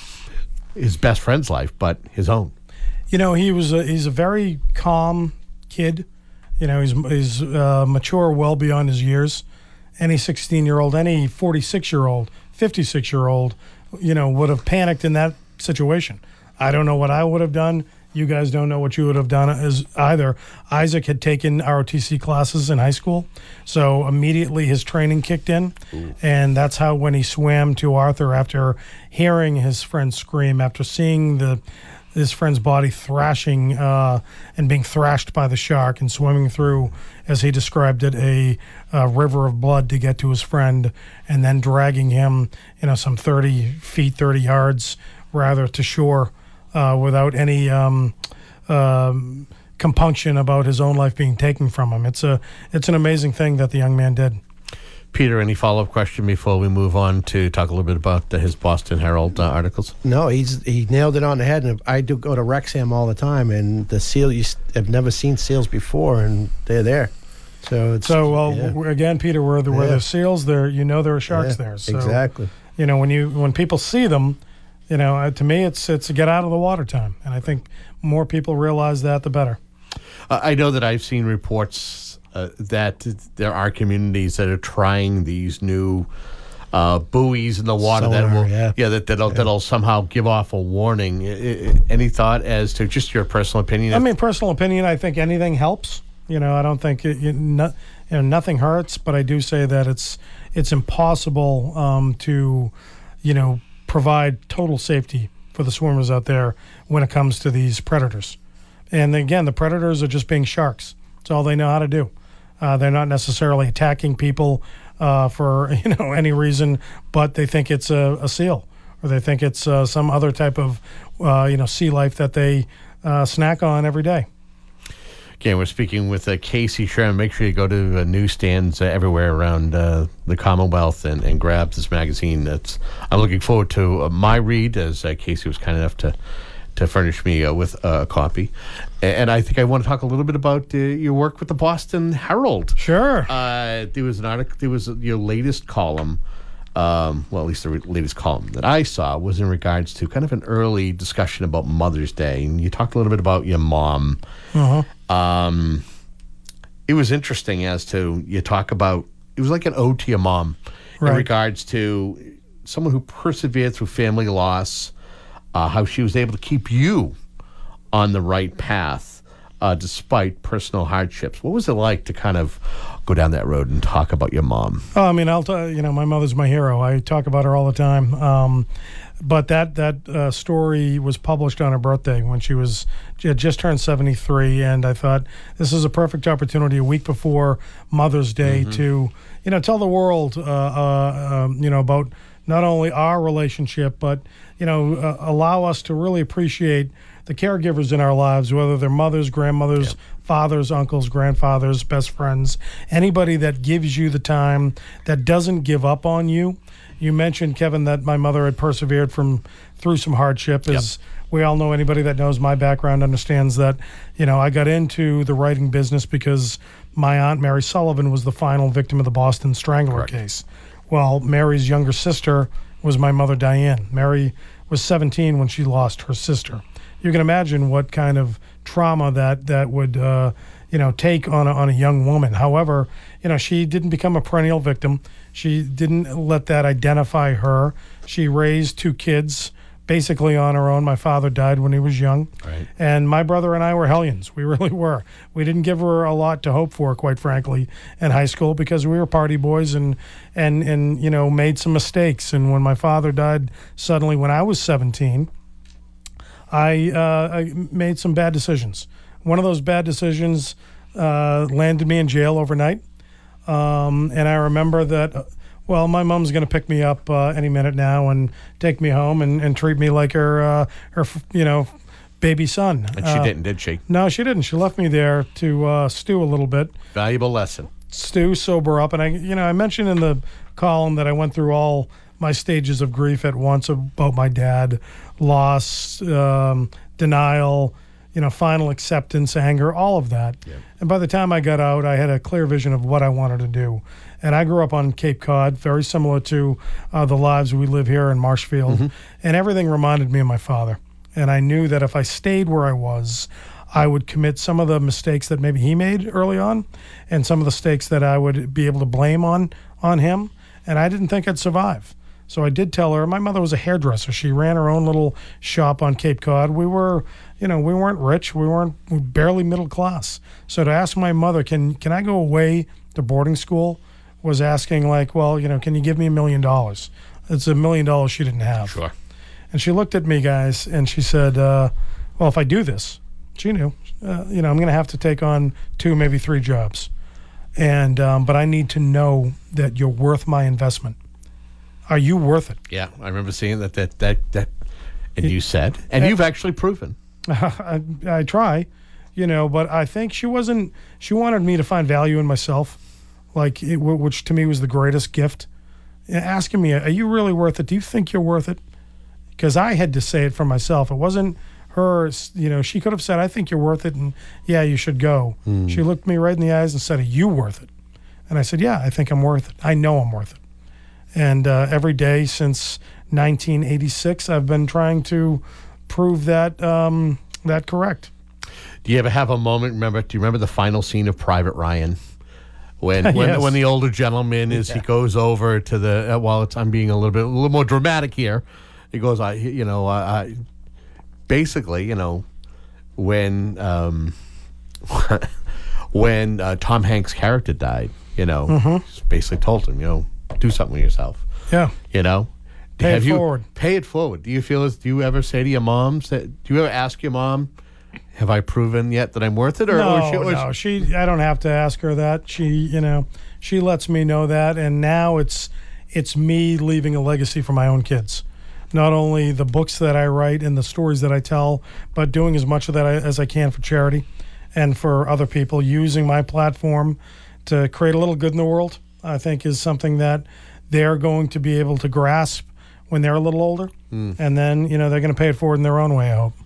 his best friend's life, but his own. You know, he was a, he's a very calm kid. You know, he's he's uh, mature well beyond his years. Any sixteen-year-old, any forty-six-year-old, fifty-six-year-old, you know, would have panicked in that situation. I don't know what I would have done. You guys don't know what you would have done as either. Isaac had taken R O T C classes in high school, so immediately his training kicked in. Ooh. And that's how when he swam to Arthur after hearing his friend scream, after seeing the his friend's body thrashing uh, and being thrashed by the shark and swimming through, as he described it, a, a river of blood to get to his friend, and then dragging him, you know, some thirty feet, thirty yards rather to shore. Uh, without any um, um, compunction about his own life being taken from him. It's a it's an amazing thing that the young man did. Peter, any follow-up question before we move on to talk a little bit about uh, his Boston Herald uh, articles? No, he's he nailed it on the head. And I do go to Wrexham all the time, and the seal, you have never seen seals before, and they're there. So it's, so well, yeah. w- again, Peter, where the, where yeah. there's seals, there you know there are sharks yeah, there. So, exactly. You know when you when people see them. You know, uh, to me, it's it's a get out of the water time, and I think more people realize that, the better. Uh, I know that I've seen reports uh, that there are communities that are trying these new uh, buoys in the water Solar, that will, yeah. yeah, that that'll, Yeah. that'll somehow give off a warning. I, I, any thought as to just your personal opinion? I mean, personal opinion, I think anything helps. You know, I don't think it, you, no, you know nothing hurts, but I do say that it's it's impossible um, to, you know, provide total safety for the swimmers out there when it comes to these predators. And again, the predators are just being sharks. That's all they know how to do. Uh, they're not necessarily attacking people uh, for you know any reason, but they think it's a, a seal, or they think it's uh, some other type of uh, you know sea life that they uh, snack on every day. Again, we're speaking with uh, Casey Sherman. Make sure you go to uh, newsstands uh, everywhere around uh, the Commonwealth and, and grab this magazine. That's I'm looking forward to uh, my read, as uh, Casey was kind enough to to furnish me uh, with a copy. And I think I want to talk a little bit about uh, your work with the Boston Herald. Sure. Uh, there was an article. There was your latest column. Um, well, at least the re- latest column that I saw was in regards to kind of an early discussion about Mother's Day, and you talked a little bit about your mom. Uh-huh. Um, it was interesting as to you talk about, it was like an ode to your mom Right. in regards to someone who persevered through family loss, uh, how she was able to keep you on the right path uh, despite personal hardships. What was it like to kind of go down that road and talk about your mom? Oh, I mean, I'll t- you know, my mother's my hero. I talk about her all the time. Um, but that that uh, story was published on her birthday when she was she had just turned seventy-three, and I thought this is a perfect opportunity a week before Mother's Day Mm-hmm. to you know tell the world uh, uh, um, you know about not only our relationship, but you know uh, allow us to really appreciate the caregivers in our lives, whether they're mothers, grandmothers, fathers, uncles, grandfathers, best friends, anybody that gives you the time, that doesn't give up on you. You mentioned, Kevin, that my mother had persevered from through some hardship. As we all know, anybody that knows my background understands that, you know, I got into the writing business because my aunt, Mary Sullivan, was the final victim of the Boston Strangler case. Well, Mary's younger sister was my mother, Diane. Mary was seventeen when she lost her sister. You can imagine what kind of trauma that that would, uh, you know, take on a, on a young woman. However, you know, she didn't become a perennial victim. She didn't let that identify her. She raised two kids basically on her own. My father died when he was young. Right. And my brother and I were hellions. We really were. We didn't give her a lot to hope for, quite frankly, in high school because we were party boys and, and, and you know, made some mistakes. And when my father died suddenly when I was seventeen, I, uh, I made some bad decisions. One of those bad decisions uh, landed me in jail overnight. Um, and I remember that, uh, well, my mom's going to pick me up uh, any minute now and take me home and, and treat me like her, uh, her, you know, baby son. And she Uh, didn't, did she? No, she didn't. She left me there to uh, stew a little bit. Valuable lesson. Stew, sober up. And I, you know, I mentioned in the column that I went through all my stages of grief at once about my dad, loss, um, denial, you know, final acceptance, anger, all of that. And by the time I got out, I had a clear vision of what I wanted to do. And I grew up on Cape Cod, very similar to uh, the lives we live here in Marshfield. Mm-hmm. And everything reminded me of my father. And I knew that if I stayed where I was, I would commit some of the mistakes that maybe he made early on and some of the mistakes that I would be able to blame on on him. And I didn't think I'd survive. So I did tell her, my mother was a hairdresser. She ran her own little shop on Cape Cod. We were, you know, we weren't rich. We weren't we were barely middle class. So to ask my mother, can can I go away to boarding school, was asking like, well, you know, can you give me a million dollars? It's a million dollars she didn't have. Sure. And she looked at me, guys, and she said, uh, well, if I do this, she knew, uh, you know, I'm going to have to take on two, maybe three jobs. And, um, but I need to know that you're worth my investment. Are you worth it? Yeah, I remember seeing that, that, that, that, and It- you said, and it- you've actually proven. I, I try, you know, but I think she wasn't, she wanted me to find value in myself, like, it, which to me was the greatest gift. Asking me, are you really worth it? Do you think you're worth it? Because I had to say it for myself. It wasn't her, you know, she could have said, I think you're worth it, and yeah, you should go. Hmm. She looked me right in the eyes and said, are you worth it? And I said, yeah, I think I'm worth it. I know I'm worth it. And uh, every day since nineteen eighty-six. I've been trying to prove that um, that correct. Do you ever have a moment? Remember? Do you remember the final scene of Private Ryan? When when, Yes. when the older gentleman is, he Yeah. goes over to the. Uh, well, it's, I'm being a little bit a little more dramatic here. He goes, I you know, I, I basically, you know, when um, when uh, Tom Hanks' character died, you know, Mhm. he's basically told him, you know, do something with yourself. Yeah. You know, Pay it Have you- forward. Pay it forward. Do you feel as? Do you ever say to your mom? Say, do you ever ask your mom? Have I proven yet that I'm worth it? Or, no, or she, or no, she. I don't have to ask her that. She, you know, she lets me know that, and now it's it's me leaving a legacy for my own kids. Not only the books that I write and the stories that I tell, but doing as much of that I, as I can for charity and for other people. Using my platform to create a little good in the world, I think, is something that they're going to be able to grasp when they're a little older, Mm. and then you know they're going to pay it forward in their own way. I hope.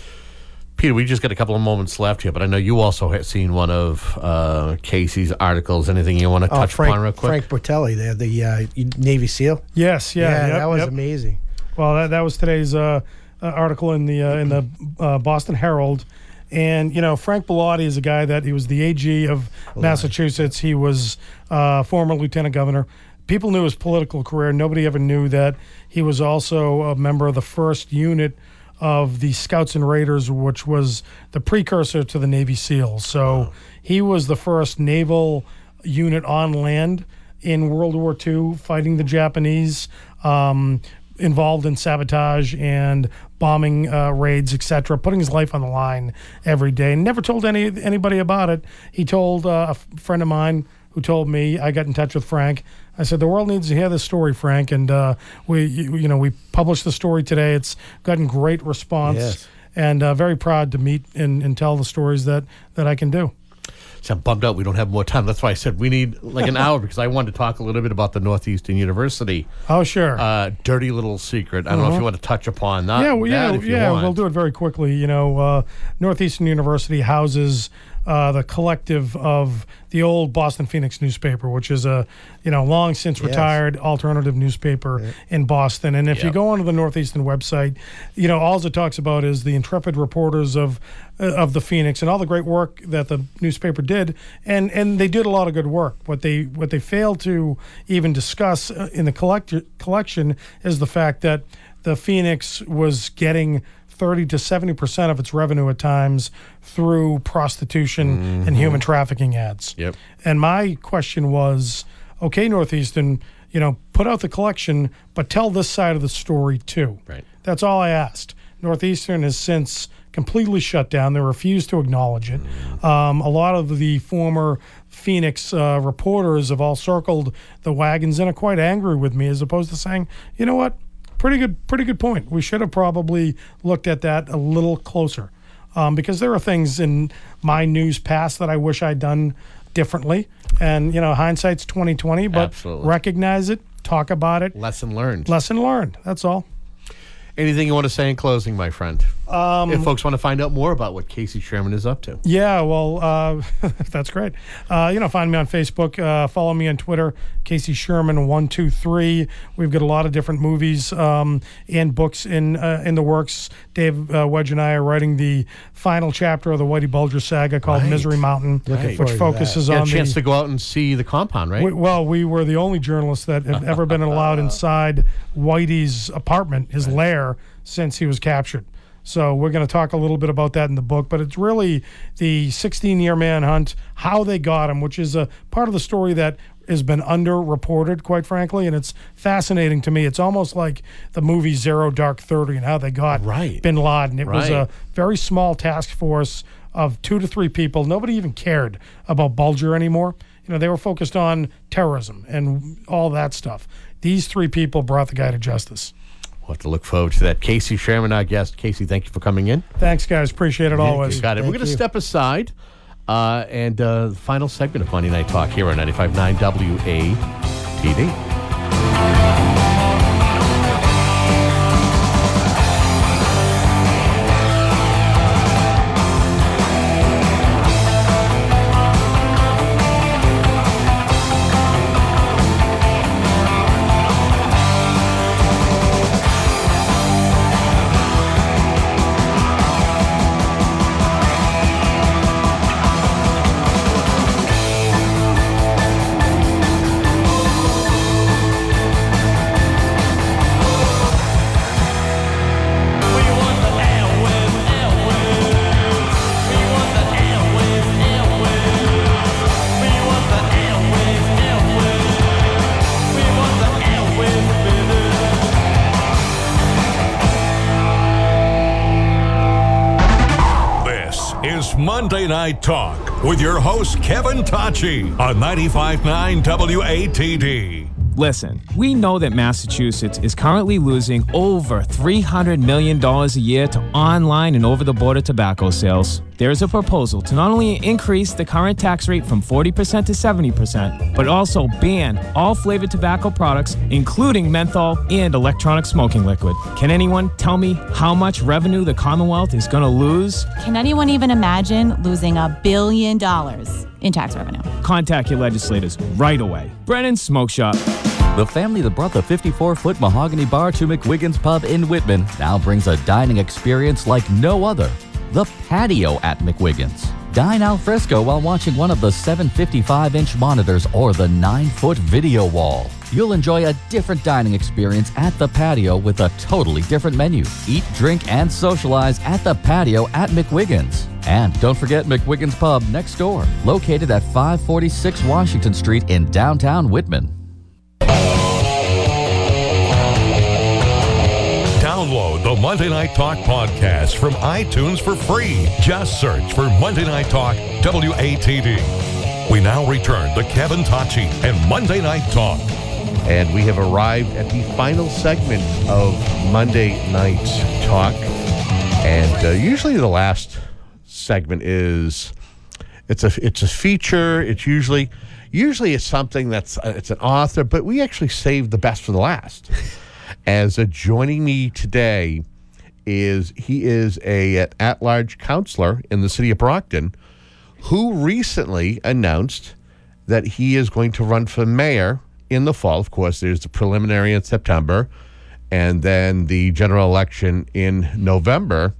Peter, we just got a couple of moments left here, but I know you also have seen one of uh, Casey's articles. Anything you want to Oh, touch Frank, upon real quick? Frank Bertelli, the, the uh, Navy SEAL. Yes, yeah, Yeah, yep, that was yep. amazing. Well, that, that was today's uh, uh, article in the uh, in the uh, Boston Herald, and you know Frank Bellotti is a guy that he was the A G of Massachusetts. He was uh, former lieutenant governor. People knew his political career. Nobody ever knew that he was also a member of the first unit of the Scouts and Raiders, which was the precursor to the Navy SEALs. So he was the first naval unit on land in World War Two, fighting the Japanese, um, involved in sabotage and bombing uh, raids, et cetera, putting his life on the line every day. And never told any anybody about it. He told uh, a f- friend of mine who told me. I got in touch with Frank. I said, the world needs to hear this story, Frank. And uh, we, you, you know, we published the story today. It's gotten great response. Yes. And uh, very proud to meet and, and tell the stories that, that I can do. So I'm bummed out we don't have more time. That's why I said we need like an hour because I wanted to talk a little bit about the Northeastern University. Oh, sure. Uh, dirty little secret. I don't know if Uh-huh. you want to touch upon that. yeah, well, yeah, that if you yeah. want. We'll do it very quickly. You know, uh, Northeastern University houses uh, the collective of the old Boston Phoenix newspaper, which is a you know long since Yes. retired alternative newspaper in Boston. And if you Yep. go onto the Northeastern website, you know all it talks about is the intrepid reporters of uh, of the Phoenix and all the great work that the newspaper did, and and they did a lot of good work. What they what they failed to even discuss uh, in the collect- collection is the fact that the Phoenix was getting thirty to seventy percent of its revenue at times through prostitution and human trafficking ads. Yep. And my question was, okay, Northeastern, you know, put out the collection, but tell this side of the story too. Right. That's all I asked. Northeastern has since completely shut down. They refuse to acknowledge it. Um, a lot of the former Phoenix uh, reporters have all circled the wagons and are quite angry with me, as opposed to saying, you know what, pretty good, pretty good point. We should have probably looked at that a little closer, um, because there are things in my news past that I wish I'd done differently. And you know, hindsight's twenty twenty, but Absolutely. recognize it, talk about it. Lesson learned. Lesson learned. That's all. Anything you want to say in closing, my friend? Um, if folks want to find out more about what Casey Sherman is up to. Yeah, well, uh, that's great. Uh, you know, find me on Facebook. Uh, follow me on Twitter, Casey Sherman one two three. We've got a lot of different movies um, and books in uh, in the works. Dave uh, Wedge and I are writing the final chapter of the Whitey Bulger saga called Right. Misery Mountain, Right. which focuses You had on a chance the. to go out and see the compound, right? We, well, we were the only journalists that have ever been allowed inside Whitey's apartment, his lair, since he was captured. So we're going to talk a little bit about that in the book, but it's really the sixteen-year manhunt, how they got him, which is a part of the story that has been underreported, quite frankly, and it's fascinating to me. It's almost like the movie Zero Dark Thirty and how they got Right. bin Laden. It was Right. a very small task force of two to three people. Nobody even cared about Bulger anymore. You know, they were focused on terrorism and all that stuff. These three people brought the guy to justice. We'll have to look forward to that. Casey Sherman, our guest. Casey, thank you for coming in. Thanks, guys. Appreciate it always. You got it. We're going to step aside uh, and uh, the final segment of Monday Night Talk here on ninety-five point nine W A T D. Monday Night Talk with your host, Kevin Tachi, on ninety-five point nine W A T D. Listen, we know that Massachusetts is currently losing over three hundred million dollars a year to online and over-the-border tobacco sales. There is a proposal to not only increase the current tax rate from forty percent to seventy percent, but also ban all flavored tobacco products, including menthol and electronic smoking liquid. Can anyone tell me how much revenue the Commonwealth is going to lose? Can anyone even imagine losing a billion dollars in tax revenue? Contact your legislators right away. Brennan Smoke Shop. The family that brought the fifty-four foot mahogany bar to McWiggins Pub in Whitman now brings a dining experience like no other. The Patio at McWiggins. Dine al fresco while watching one of the seven fifty-five inch monitors or the nine foot video wall. You'll enjoy a different dining experience at the Patio with a totally different menu. Eat, drink, and socialize at the Patio at McWiggins. And don't forget McWiggins Pub next door, located at five forty-six Washington Street in downtown Whitman. Download the Monday Night Talk podcast from iTunes for free. Just search for Monday Night Talk W A T D. We now return to Kevin Tachi and Monday Night Talk. And we have arrived at the final segment of Monday Night Talk. And uh, usually the last segment is it's a it's a feature. It's usually usually it's something that's uh, it's an author, but we actually saved the best for the last. As uh, joining me today is he is a uh, at-large counselor in the city of Brockton who recently announced that he is going to run for mayor in the fall. Of course, there's the preliminary in September and then the general election in November.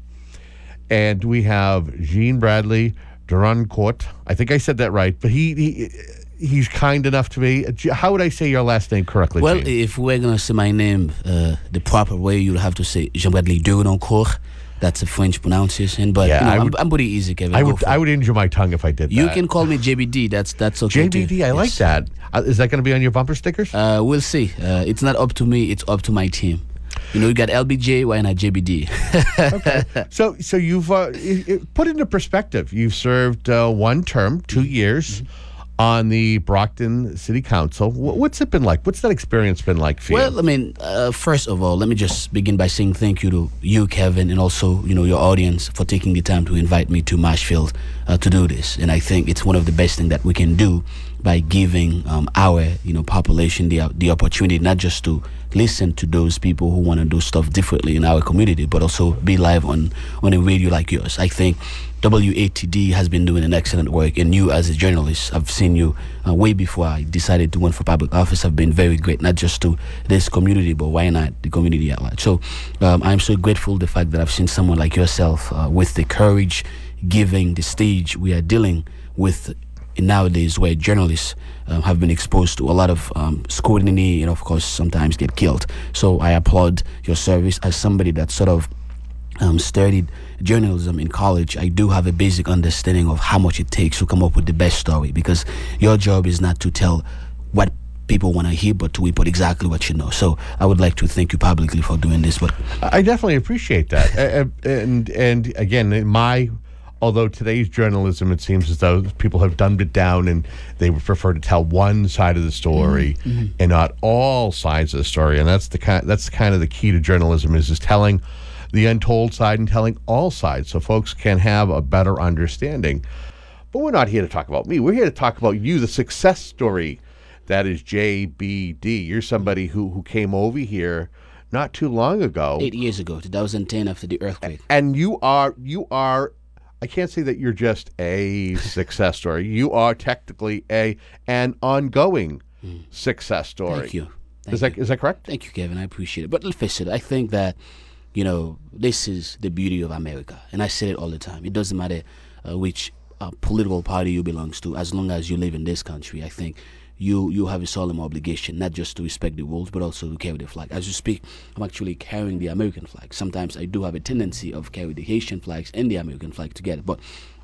And we have Jean Bradley Durancourt. I think I said that right, but he... he He's kind enough to me. How would I say your last name correctly? Well, James? If we're going to say my name uh, the proper way, you'll have to say Jean-Bradley Durancourt. That's a French pronunciation, but yeah, you know, I would, I'm, I'm pretty easy, Kevin. I would, I would injure my tongue if I did that. You can call me J B D. That's that's okay. J B D, too. I Yes. like that. Uh, is that going to be on your bumper stickers? Uh, we'll see. Uh, it's not up to me. It's up to my team. You know, you got L B J. Why not J B D? Okay. So, so you've uh, it, it, put into perspective. You've served uh, one term, two years. Mm-hmm. on the Brockton City Council. What's it been like? What's that experience been like for you? Well, I mean, uh, first of all, let me just begin by saying thank you to you, Kevin, and also, you know, your audience for taking the time to invite me to Marshfield uh, to do this. And I think it's one of the best things that we can do by giving um, our, you know, population the the opportunity not just to listen to those people who want to do stuff differently in our community, but also be live on, on a radio like yours. I think W A T D has been doing an excellent work, and you as a journalist, I've seen you uh, way before I decided to run for public office, have been very great, not just to this community, but why not the community at large. So um, I'm so grateful the fact that I've seen someone like yourself uh, with the courage, giving the stage we are dealing with nowadays, where journalists um, have been exposed to a lot of um, scrutiny and, of course, sometimes get killed. So I applaud your service. As somebody that sort of um, studied journalism in college, I do have a basic understanding of how much it takes to come up with the best story, because your job is not to tell what people want to hear, but to report exactly what you know. So I would like to thank you publicly for doing this. But I definitely appreciate that. and, and and again, in my although today's journalism, it seems as though people have dumbed it down and they would prefer to tell one side of the story mm-hmm. and not all sides of the story. And that's the kind that's kind of the key to journalism is is telling the untold side and telling all sides so folks can have a better understanding. But we're not here to talk about me. We're here to talk about you, the success story that is J B D. You're somebody who, who came over here not too long ago. Eight years ago, two thousand ten, after the earthquake. And you are you are I can't say that you're just a success story. You are technically a an ongoing mm. success story. Thank you. Thank is that you. is that correct? Thank you, Kevin. I appreciate it. But let's face it, I think that, you know, this is the beauty of America. And I say it all the time. It doesn't matter uh, which uh, political party you belong to, as long as you live in this country. I think you you have a solemn obligation, not just to respect the rules, but also to carry the flag. As you speak, I'm actually carrying the American flag. Sometimes I do have a tendency of carrying the Haitian flags and the American flag together. But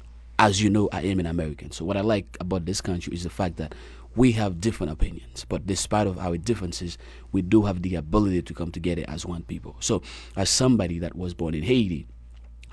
as you know, I am an American. So what I like about this country is the fact that we have different opinions, but despite of our differences, we do have the ability to come together as one people. So as somebody that was born in Haiti,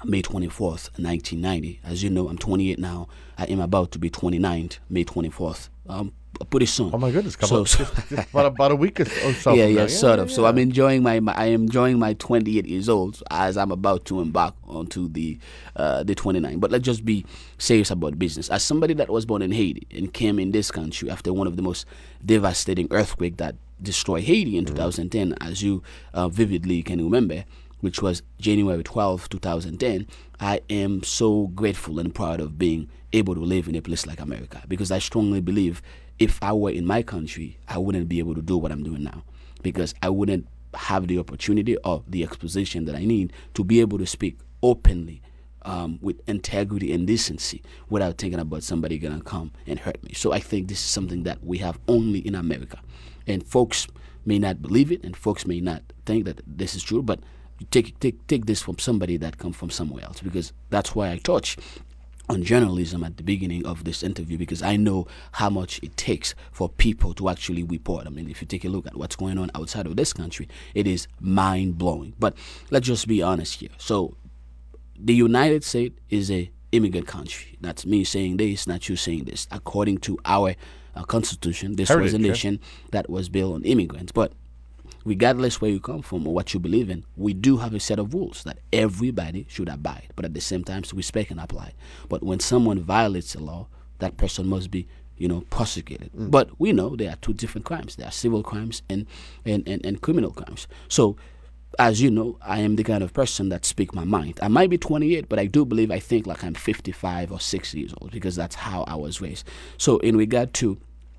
May twenty-fourth, nineteen ninety. As you know, I'm twenty-eight now. I am about to be twenty-nine, May twenty-fourth. Um, pretty soon. Oh my goodness! Come so, on, so, just, just about about a week or so. Yeah, yeah, yeah, sort yeah, of. Yeah. So I'm enjoying my, my I am enjoying my twenty-eight years old as I'm about to embark onto the uh, the twenty-nine. But let's just be serious about business. As somebody that was born in Haiti and came in this country after one of the most devastating earthquake that destroyed Haiti in mm-hmm. two thousand ten, as you uh, vividly can remember, which was January twelfth, twenty ten, I am so grateful and proud of being able to live in a place like America, because I strongly believe if I were in my country, I wouldn't be able to do what I'm doing now, because I wouldn't have the opportunity or the exposition that I need to be able to speak openly um, with integrity and decency without thinking about somebody going to come and hurt me. So I think this is something that we have only in America. And folks may not believe it, and folks may not think that this is true, but Take take take this from somebody that come from somewhere else, because that's why I touch on journalism at the beginning of this interview, because I know how much it takes for people to actually report. I mean, if you take a look at what's going on outside of this country, it is mind-blowing. But let's just be honest here. So the United States is a immigrant country. That's me saying this, not you saying this. According to our uh, Constitution, this Heritage, was a yeah. nation that was built on immigrants. But regardless where you come from or what you believe in, we do have a set of rules that everybody should abide, but at the same time, to respect and apply. But when someone violates the law, that person must be, you know, prosecuted. Mm. But we know there are two different crimes. There are civil crimes and, and, and, and criminal crimes. So, as you know, I am the kind of person that speak my mind. I might be twenty-eight, but I do believe I think like I'm fifty-five or sixty years old, because that's how I was raised. So in regard to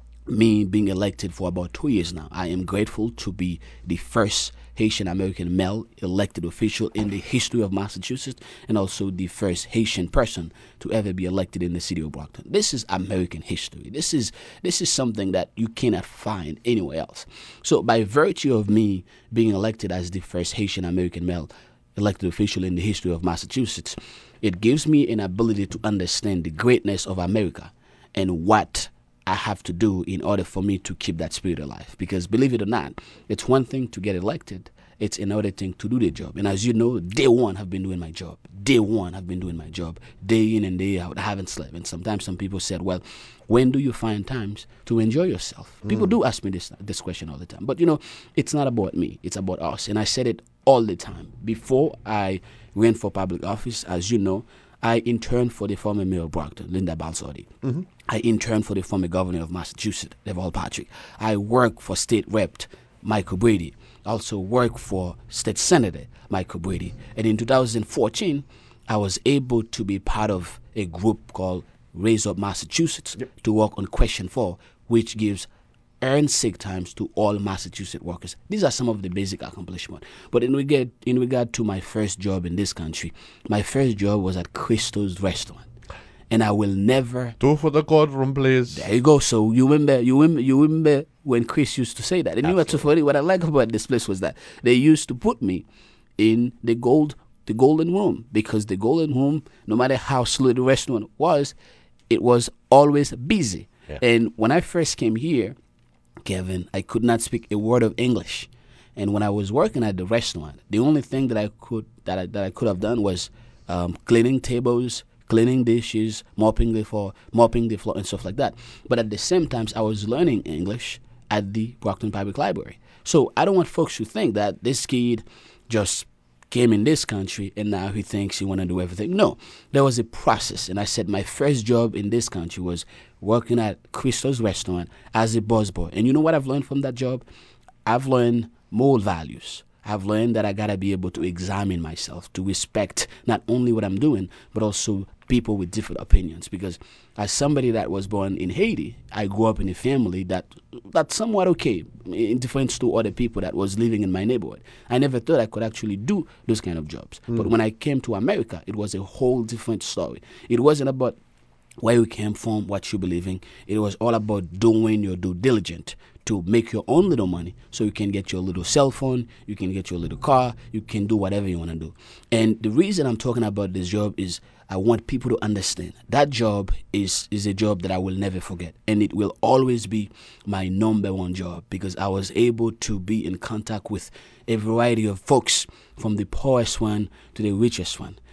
me being elected for about two years now, I am grateful to be the first Haitian American male elected official in the history of Massachusetts, and also the first Haitian person to ever be elected in the city of Brockton. This is American history. This is this is something that you cannot find anywhere else. So by virtue of me being elected as the first Haitian American male elected official in the history of Massachusetts, it gives me an ability to understand the greatness of America and what I have to do in order for me to keep that spirit alive. Because believe it or not, it's one thing to get elected, it's another thing to do the job. And as you know, day one I've been doing my job. Day one I've been doing my job. Day in and day out, I haven't slept. And sometimes some people said, well, when do you find times to enjoy yourself? Mm. People do ask me this this question all the time. But you know, it's not about me, it's about us. And I said it all the time. Before I ran for public office, as you know, I interned for the former mayor of Brockton, Linda Balzardi. Mm-hmm. I interned for the former governor of Massachusetts, Deval Patrick. I worked for State Rep Michael Brady. I also worked for State Senator Michael Brady. And in two thousand fourteen, I was able to be part of a group called Raise Up Massachusetts yep. to work on Question four, which gives earned sick times to all Massachusetts workers. These are some of the basic accomplishments. But in regard, in regard to my first job in this country, my first job was at Christo's Restaurant. And I will never... Two for the courtroom, please. There you go. So you remember, you remember, you remember when Chris used to say that. And Absolutely. You know what's so funny? What I like about this place was that they used to put me in the gold, the golden room, because the golden room, no matter how slow the restaurant was, it was always busy. Yeah. And when I first came here, Kevin, I could not speak a word of English, and when I was working at the restaurant, the only thing that I could that I, that I could have done was um, cleaning tables, cleaning dishes, mopping the floor, mopping the floor, and stuff like that. But at the same time, I was learning English at the Brockton Public Library. So I don't want folks to think that this kid just came in this country and now he thinks he want to do everything. No, there was a process. And I said my first job in this country was working at Christo's Restaurant as a busboy. And you know what I've learned from that job? I've learned moral values. I've learned that I got to be able to examine myself, to respect not only what I'm doing, but also people with different opinions. Because as somebody that was born in Haiti, I grew up in a family that that's somewhat okay, in difference to other people that was living in my neighborhood. I never thought I could actually do those kind of jobs. Mm. But when I came to America, it was a whole different story. It wasn't about where you came from, what you believe in. It was all about doing your due diligence to make your own little money so you can get your little cell phone, you can get your little car, you can do whatever you want to do. And the reason I'm talking about this job is I want people to understand that job is, is a job that I will never forget. And it will always be my number one job because I was able to be in contact with a variety of folks from the poorest one to the richest one.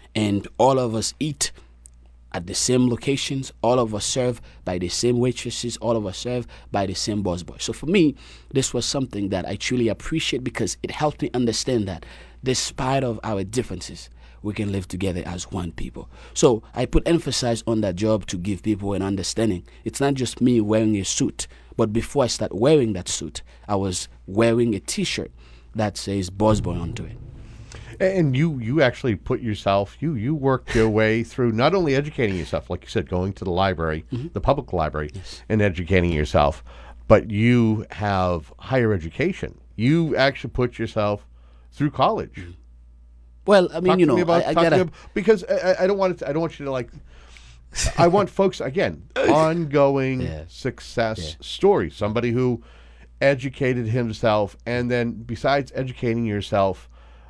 and all of us eat at the same locations, all of us serve by the same waitresses, all of us serve by the same busboy. So for me, this was something that I truly appreciate because it helped me understand that despite of our differences, we can live together as one people. So I put emphasis on that job to give people an understanding. It's not just me wearing a suit, but before I start wearing that suit, I was wearing a T-shirt that says busboy onto it. And you, you actually put yourself, you you worked your way through not only educating yourself, like you said, going to the library, mm-hmm. the public library, yes. and educating yourself, but you have higher education. You actually put yourself through college. Mm-hmm. Well, I mean, talk you know, about, I, I gotta about, because I, I don't want it. I don't want you to like. I want folks again ongoing yeah. success yeah. stories. Somebody who educated himself, and then besides educating yourself.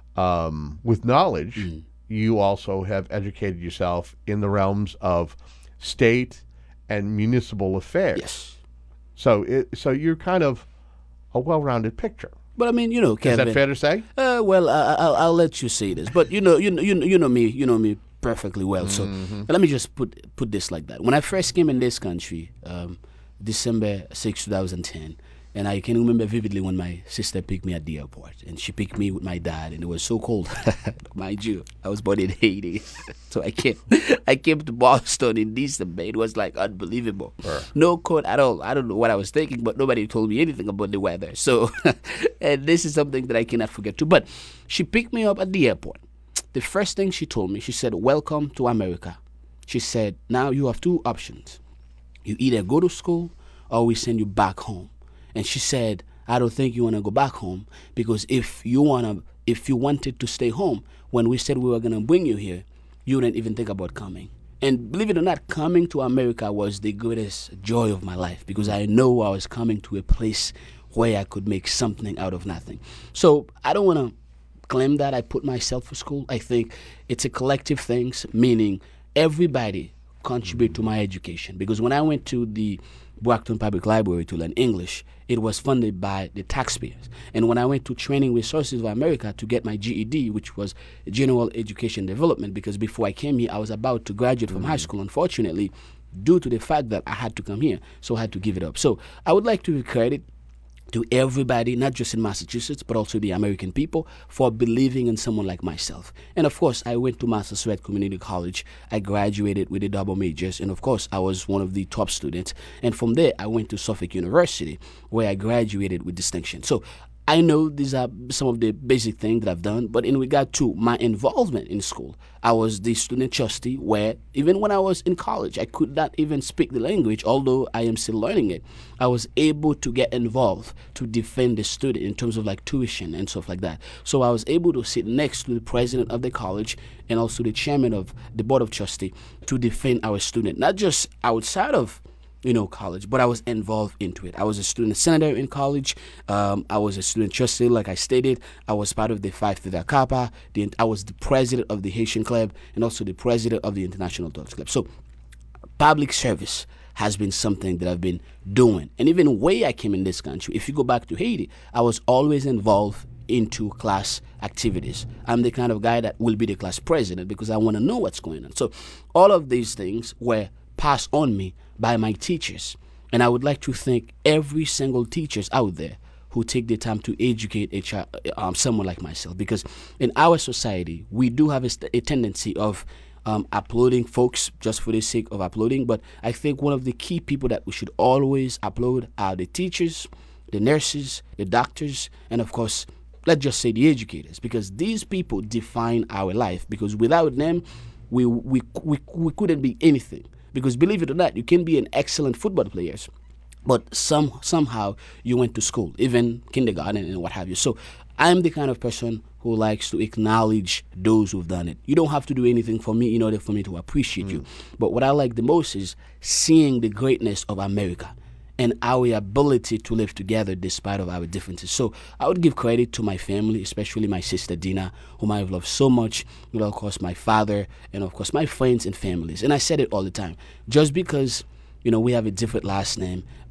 Um, with knowledge, mm. you also have educated yourself in the realms of state and municipal affairs. Yes. So, it, so you're kind of a well-rounded picture. But I mean, you know, Kevin. Is that fair to say? Uh, well, I, I'll, I'll let you say this. But you know, you know, you know, you know me, you know me perfectly well. Mm-hmm. So let me just put put this like that. When I first came in this country, um, December sixth, twenty ten. And I can remember vividly when my sister picked me at the airport, and she picked me with my dad, and it was so cold. Mind you, I was born in Haiti, so I came, I came to Boston in December. It was like unbelievable. Sure. No coat at all. I don't know what I was thinking, but nobody told me anything about the weather. So, and this is something that I cannot forget too. But she picked me up at the airport. The first thing she told me, she said, "Welcome to America." She said, "Now you have two options. You either go to school, or we send you back home." And she said, "I don't think you want to go back home, because if you wanna, if you wanted to stay home, when we said we were gonna bring you here, you didn't even think about coming." And believe it or not, coming to America was the greatest joy of my life, because I know I was coming to a place where I could make something out of nothing. So I don't want to claim that I put myself for school. I think it's a collective thing, meaning everybody contribute to my education. Because when I went to the Brockton Public Library to learn English, it was funded by the taxpayers. And when I went to Training Resources of America to get my G E D, which was General Education Development, because before I came here, I was about to graduate from high school, unfortunately, due to the fact that I had to come here, so I had to give it up. So I would like to give credit to everybody, not just in Massachusetts, but also the American people, for believing in someone like myself. And of course, I went to Massachusetts Community College. I graduated with a double majors, and of course, I was one of the top students. And from there, I went to Suffolk University, where I graduated with distinction. So I know these are some of the basic things that I've done, but in regard to my involvement in school, I was the student trustee, where even when I was in college, I could not even speak the language, although I am still learning it. I was able to get involved to defend the student in terms of like tuition and stuff like that. So I was able to sit next to the president of the college and also the chairman of the board of trustee to defend our student, not just outside of you know, college, but I was involved into it. I was a student senator in college. Um, I was a student trustee, like I stated. I was part of the Phi Theta Kappa. The, I was the president of the Haitian Club and also the president of the International Dutch Club. So public service has been something that I've been doing. And even the way I came in this country, if you go back to Haiti, I was always involved into class activities. I'm the kind of guy that will be the class president because I want to know what's going on. So all of these things were passed on me by my teachers. And I would like to thank every single teachers out there who take the time to educate a child, um, someone like myself. Because in our society, we do have a, a tendency of um, uploading folks just for the sake of uploading. But I think one of the key people that we should always upload are the teachers, the nurses, the doctors, and of course, let's just say the educators. Because these people define our life. Because without them, we we we, we couldn't be anything. Because believe it or not, you can be an excellent football player, but some somehow you went to school, even kindergarten and what have you. So I'm the kind of person who likes to acknowledge those who've done it. You don't have to do anything for me in order for me to appreciate mm. you. But what I like the most is seeing the greatness of America and our ability to live together despite of our differences. So I would give credit to my family, especially my sister Dina, whom I have loved so much, you know, of course my father, and of course my friends and families. And I said it all the time, just because, you know, we have a different last name,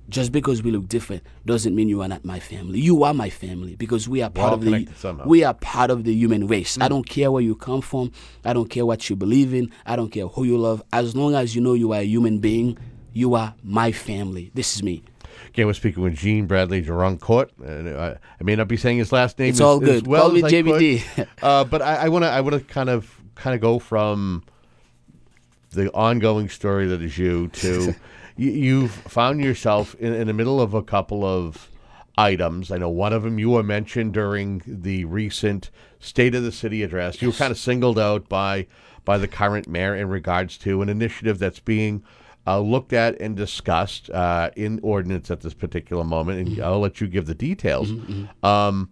just because we look different doesn't mean you are not my family. You are my family because we are We're part all of the connected somehow. we are part of the human race. Mm. I don't care where you come from. I don't care what you believe in. I don't care who you love. As long as you know you are a human being, you are my family. This is me. Again, we're speaking with Gene Bradley Durancourt, and I, I may not be saying his last name It's as, all as good. well Call me as I J B D. could. uh, but I want to I want to kind of kind of go from the ongoing story that is you to you, you've found yourself in, in the middle of a couple of items. I know one of them you were mentioned during the recent State of the City address. Yes. You were kind of singled out by by the current mayor in regards to an initiative that's being uh, looked at and discussed uh, in ordinance at this particular moment, and mm-hmm. I'll let you give the details. Mm-hmm. Um,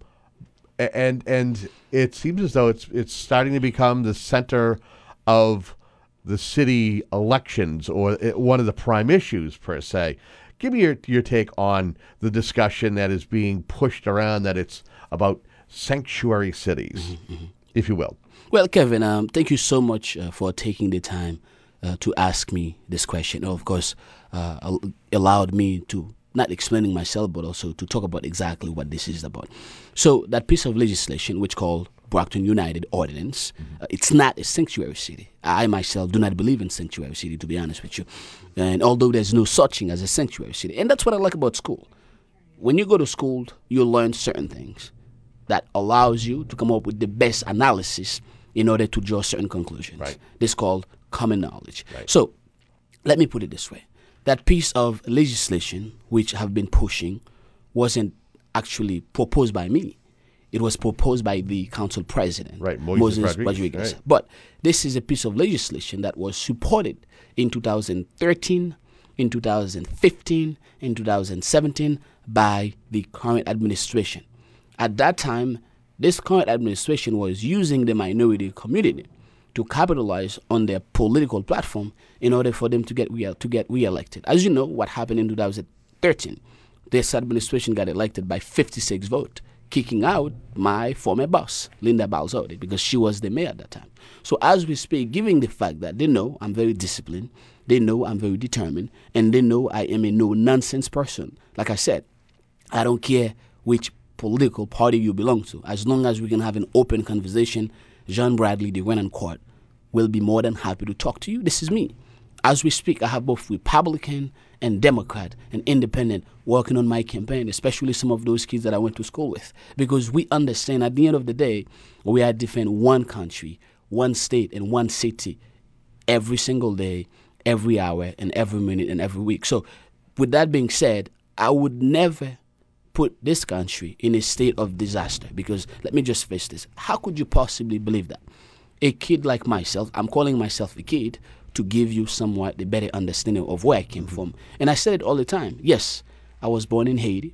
and and it seems as though it's it's starting to become the center of the city elections, or one of the prime issues per se. Give me your your take on the discussion that is being pushed around, that it's about sanctuary cities, mm-hmm. if you will. Well, Kevin, um, thank you so much uh, for taking the time uh, to ask me this question. Of course, uh, allowed me to not explaining myself, but also to talk about exactly what this is about. So that piece of legislation, which called Brockton United Ordinance, mm-hmm. uh, it's not a sanctuary city. I myself do not believe in sanctuary city, to be honest with you. And although there's no such thing as a sanctuary city, and that's what I like about school. When you go to school, you learn certain things that allows you to come up with the best analysis in order to draw certain conclusions. Right. This is called common knowledge. Right. So let me put it this way. That piece of legislation which I have been pushing wasn't actually proposed by me. It was proposed by the council president, right, Moses, Moses Rodriguez. Rodriguez. Right. But this is a piece of legislation that was supported in two thousand thirteen, in two thousand fifteen, in two thousand seventeen by the current administration. At that time, this current administration was using the minority community to capitalize on their political platform in order for them to get re- to get reelected. As you know, what happened in two thousand thirteen, this administration got elected by fifty-six votes, kicking out my former boss, Linda Balzodi, because she was the mayor at that time. So as we speak, given the fact that they know I'm very disciplined, they know I'm very determined, and they know I am a no-nonsense person. Like I said, I don't care which political party you belong to. As long as we can have an open conversation, Jean Bradley Durancourt will be more than happy to talk to you. This is me. As we speak, I have both Republican and Democrat and independent working on my campaign, especially some of those kids that I went to school with, because we understand at the end of the day, we are defending one country, one state, and one city every single day, every hour, and every minute, and every week. So with that being said, I would never put this country in a state of disaster, because let me just face this. How could you possibly believe that? A kid like myself, I'm calling myself a kid to give you somewhat the better understanding of where I came from. And I said it all the time. Yes, I was born in Haiti.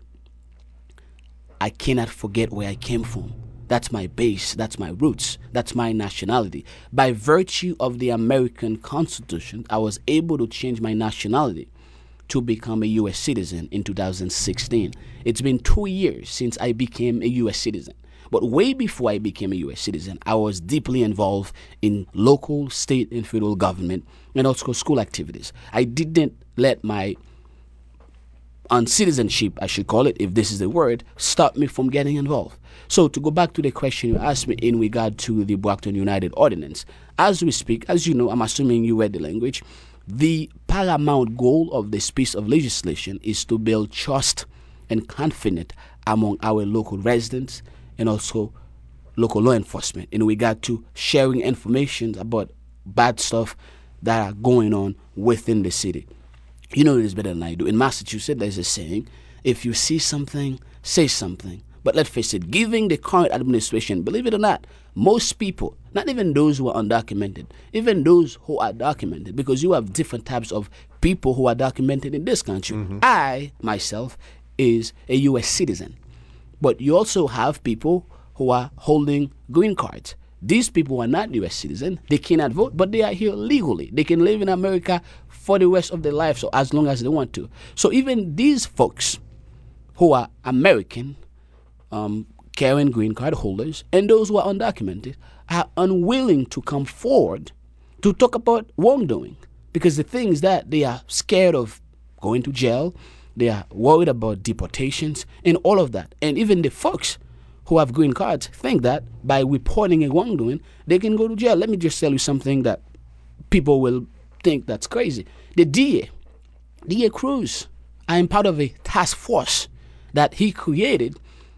I cannot forget where I came from. That's my base. That's my roots. That's my nationality. By virtue of the American Constitution, I was able to change my nationality to become a U S citizen in two thousand sixteen. It's been two years since I became a U S citizen. But way before I became a U S citizen, I was deeply involved in local, state, and federal government, and also school activities. I didn't let my uncitizenship, I should call it, if this is the word, stop me from getting involved. So to go back to the question you asked me in regard to the Brockton United Ordinance, as we speak, as you know, I'm assuming you read the language, the paramount goal of this piece of legislation is to build trust and confidence among our local residents and also local law enforcement in regard to sharing information about bad stuff that are going on within the city. You know this better than I do. In Massachusetts, there's a saying, if you see something, say something. But let's face it, given the current administration, believe it or not, most people, not even those who are undocumented, even those who are documented, because you have different types of people who are documented in this country. Mm-hmm. I, myself, is a U S citizen. But you also have people who are holding green cards. These people are not U S citizens. They cannot vote, but they are here legally. They can live in America for the rest of their life, so as long as they want to. So even these folks who are American, um, carrying green card holders, and those who are undocumented are unwilling to come forward to talk about wrongdoing, because the thing is that they are scared of going to jail, They are worried about deportations and all of that. And even the folks who have green cards think that by reporting a wrongdoing, they can go to jail. Let me just tell you something that people will think that's crazy. The D A, D A Cruz, I am part of a task force that he created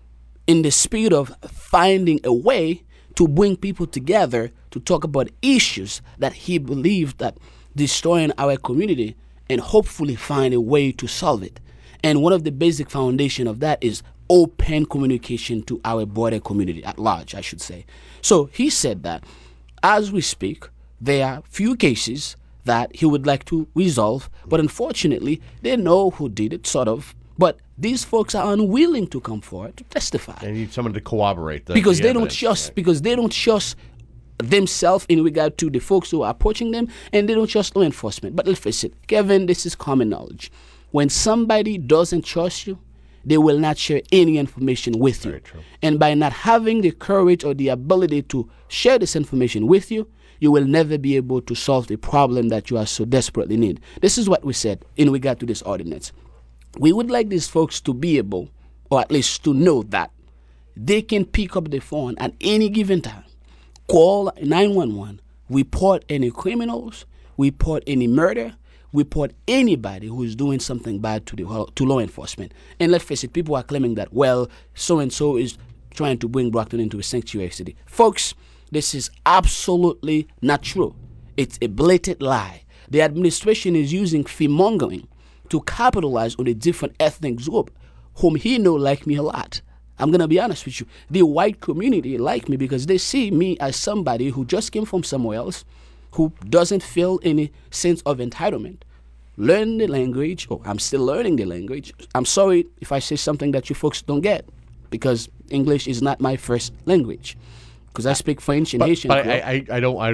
in the spirit of finding a way to bring people together to talk about issues that he believed that destroying our community and hopefully find a way to solve it. And one of the basic foundation of that is open communication to our broader community at large, I should say. So he said that as we speak, there are few cases that he would like to resolve, but unfortunately, they know who did it, sort of. But these folks are unwilling to come forward to testify. They need someone to corroborate the, because the they evidence. don't trust right. because they don't trust themselves in regard to the folks who are approaching them, and they don't trust law enforcement. But let's face it, Kevin, this is common knowledge. When somebody doesn't trust you, they will not share any information with Very you. True. And by not having the courage or the ability to share this information with you, you will never be able to solve the problem that you are so desperately need. This is what we said in regard to this ordinance. We would like these folks to be able, or at least to know that they can pick up the phone at any given time, call nine one one, report any criminals, report any murder, report anybody who is doing something bad to the to law enforcement. And let's face it, people are claiming that, well, so-and-so is trying to bring Brockton into a sanctuary city. Folks, this is absolutely not true. It's a blatant lie. The administration is using fear-mongering to capitalize on a different ethnic group whom he know like me a lot. I'm going to be honest with you. The white community like me because they see me as somebody who just came from somewhere else, who doesn't feel any sense of entitlement. Learn the language. Oh, I'm still learning the language. I'm sorry if I say something that you folks don't get because English is not my first language. Because I speak French and but, Haitian. But I, I, I don't...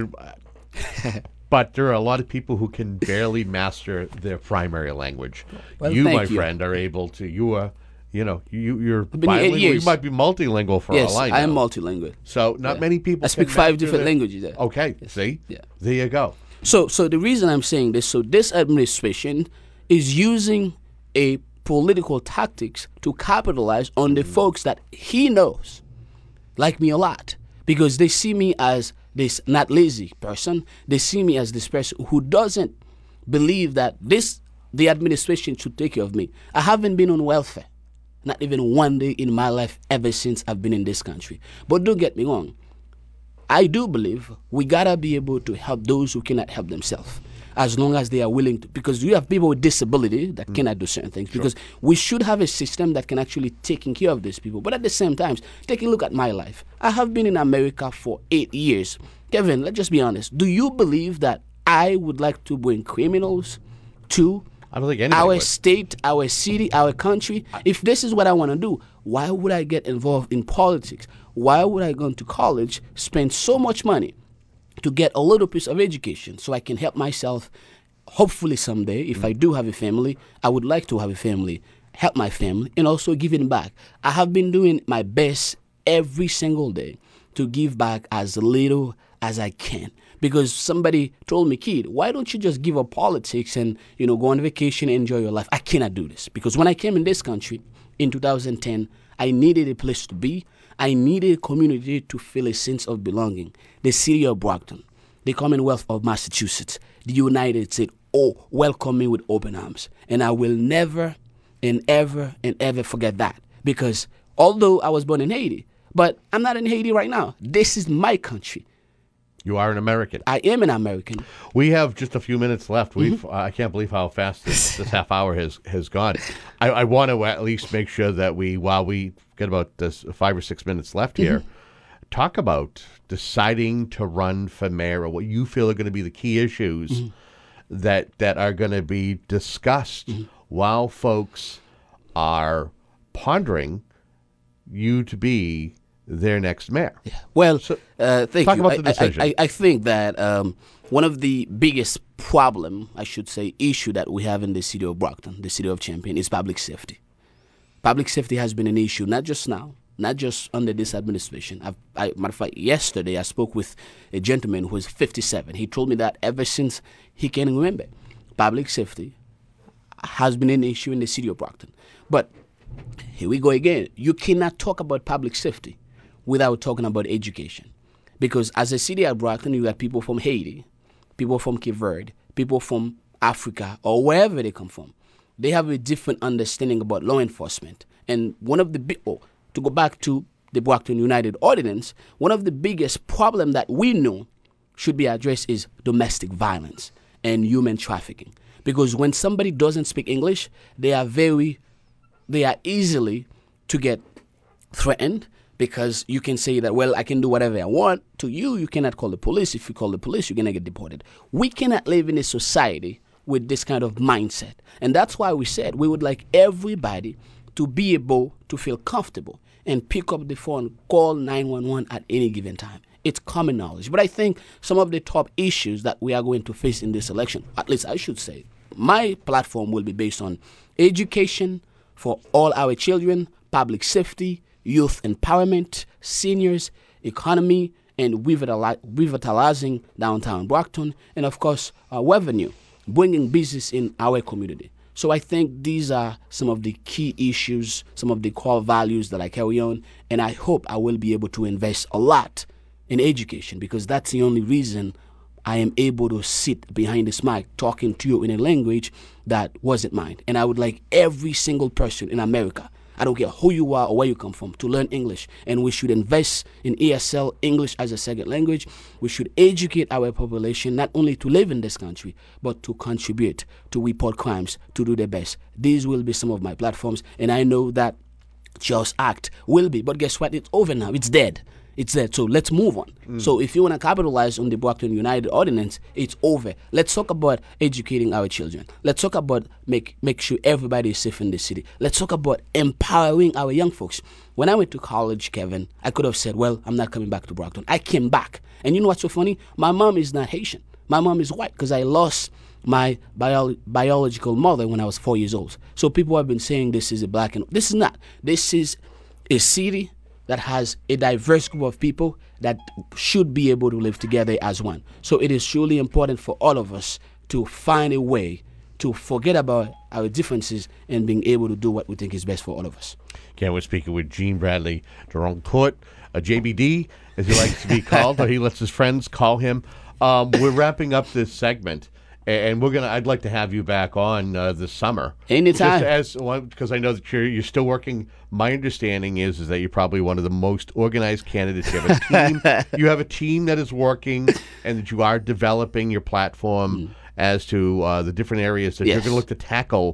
I, But there are a lot of people who can barely master their primary language. Well, you, my you. friend, are able to. You are, you know, you you're I've been here eight bilingual. years. You might be multilingual for yes, all I know. I am multilingual. So not yeah. many people. I speak can five master different their, languages. There. Okay, yes. see, yeah, there you go. So, so the reason I'm saying this, so this administration is using a political tactics to capitalize on the folks that he knows like me a lot because they see me as this not lazy person. They see me as this person who doesn't believe that this the administration should take care of me. I haven't been on welfare, not even one day in my life ever since I've been in this country. But don't get me wrong. I do believe we gotta be able to help those who cannot help themselves, as long as they are willing to. Because you have people with disability that mm. cannot do certain things. Sure. Because we should have a system that can actually take care of these people. But at the same time, take a look at my life. I have been in America for eight years. Kevin, let's just be honest. Do you believe that I would like to bring criminals to I don't think our would. state, our city, our country? If this is what I want to do, why would I get involved in politics? Why would I go to college, spend so much money to get a little piece of education so I can help myself? Hopefully someday, if mm. I do have a family, I would like to have a family, help my family, and also giving back. I have been doing my best every single day to give back as little as I can. Because somebody told me, kid, why don't you just give up politics and, you know, go on vacation and enjoy your life? I cannot do this. Because when I came in this country in two thousand ten, I needed a place to be. I needed a community to feel a sense of belonging. The city of Brockton, the Commonwealth of Massachusetts, the United States, oh, welcome me with open arms. And I will never and ever and ever forget that. Because although I was born in Haiti, but I'm not in Haiti right now. This is my country. You are an American. I am an American. We have just a few minutes left. We've mm-hmm. uh, I can't believe how fast this, this half hour has, has gone. I, I want to at least make sure that we, while we get about this five or six minutes left here, mm-hmm. talk about deciding to run for mayor or what you feel are going to be the key issues mm-hmm. that that are going to be discussed mm-hmm. while folks are pondering you to be their next mayor. Yeah. Well, so, uh, thank talk you. about the decision. I, I, I think that um, one of the biggest problem, I should say, issue that we have in the city of Brockton, the city of Champaign, is public safety. Public safety has been an issue, not just now, not just under this administration. I've, I, matter of fact, yesterday I spoke with a gentleman who is fifty-seven. He told me that ever since he can remember, public safety has been an issue in the city of Brockton. But here we go again. You cannot talk about public safety without talking about education. Because as a city of Brockton, you got people from Haiti, people from Cape Verde, people from Africa, or wherever they come from. They have a different understanding about law enforcement. And one of the big, oh, to go back to the Brockton United Ordinance, one of the biggest problem that we know should be addressed is domestic violence and human trafficking. Because when somebody doesn't speak English, they are very, they are easily to get threatened, because you can say that, well, I can do whatever I want. To you, you cannot call the police. If you call the police, you're going to get deported. We cannot live in a society with this kind of mindset. And that's why we said we would like everybody to be able to feel comfortable and pick up the phone, call nine one one at any given time. It's common knowledge. But I think some of the top issues that we are going to face in this election, at least I should say, my platform will be based on education for all our children, public safety, youth empowerment, seniors, economy, and revitalizing downtown Brockton, and of course, uh, revenue, bringing business in our community. So I think these are some of the key issues, some of the core values that I carry on, and I hope I will be able to invest a lot in education, because that's the only reason I am able to sit behind this mic talking to you in a language that wasn't mine. And I would like every single person in America, I don't care who you are or where you come from, to learn English. And we should invest in E S L, English as a second language. We should educate our population not only to live in this country, but to contribute, to report crimes, to do their best. These will be some of my platforms, and I know that Just Act will be. But guess what? It's over now. It's dead. It's there. So let's move on. Mm. So if you want to capitalize on the Brockton United Ordinance, it's over. Let's talk about educating our children. Let's talk about make make sure everybody is safe in the city. Let's talk about empowering our young folks. When I went to college, Kevin, I could have said, well, I'm not coming back to Brockton. I came back. And you know what's so funny? My mom is not Haitian. My mom is white, because I lost my bio- biological mother when I was four years old. So people have been saying this is a black and this is not. This is a city that has a diverse group of people that should be able to live together as one. So it is truly important for all of us to find a way to forget about our differences and being able to do what we think is best for all of us. Again, we're speaking with Gene Bradley Durancourt, a J B D, as he likes to be called, or he lets his friends call him. Um, we're wrapping up this segment. And we're gonna. I'd like to have you back on uh, this summer. Anytime. Just as well, because I know that you're you're still working. My understanding is is that you're probably one of the most organized candidates. You have a team. You have a team that is working, and that you are developing your platform mm. as to uh, the different areas that yes. you're going to look to tackle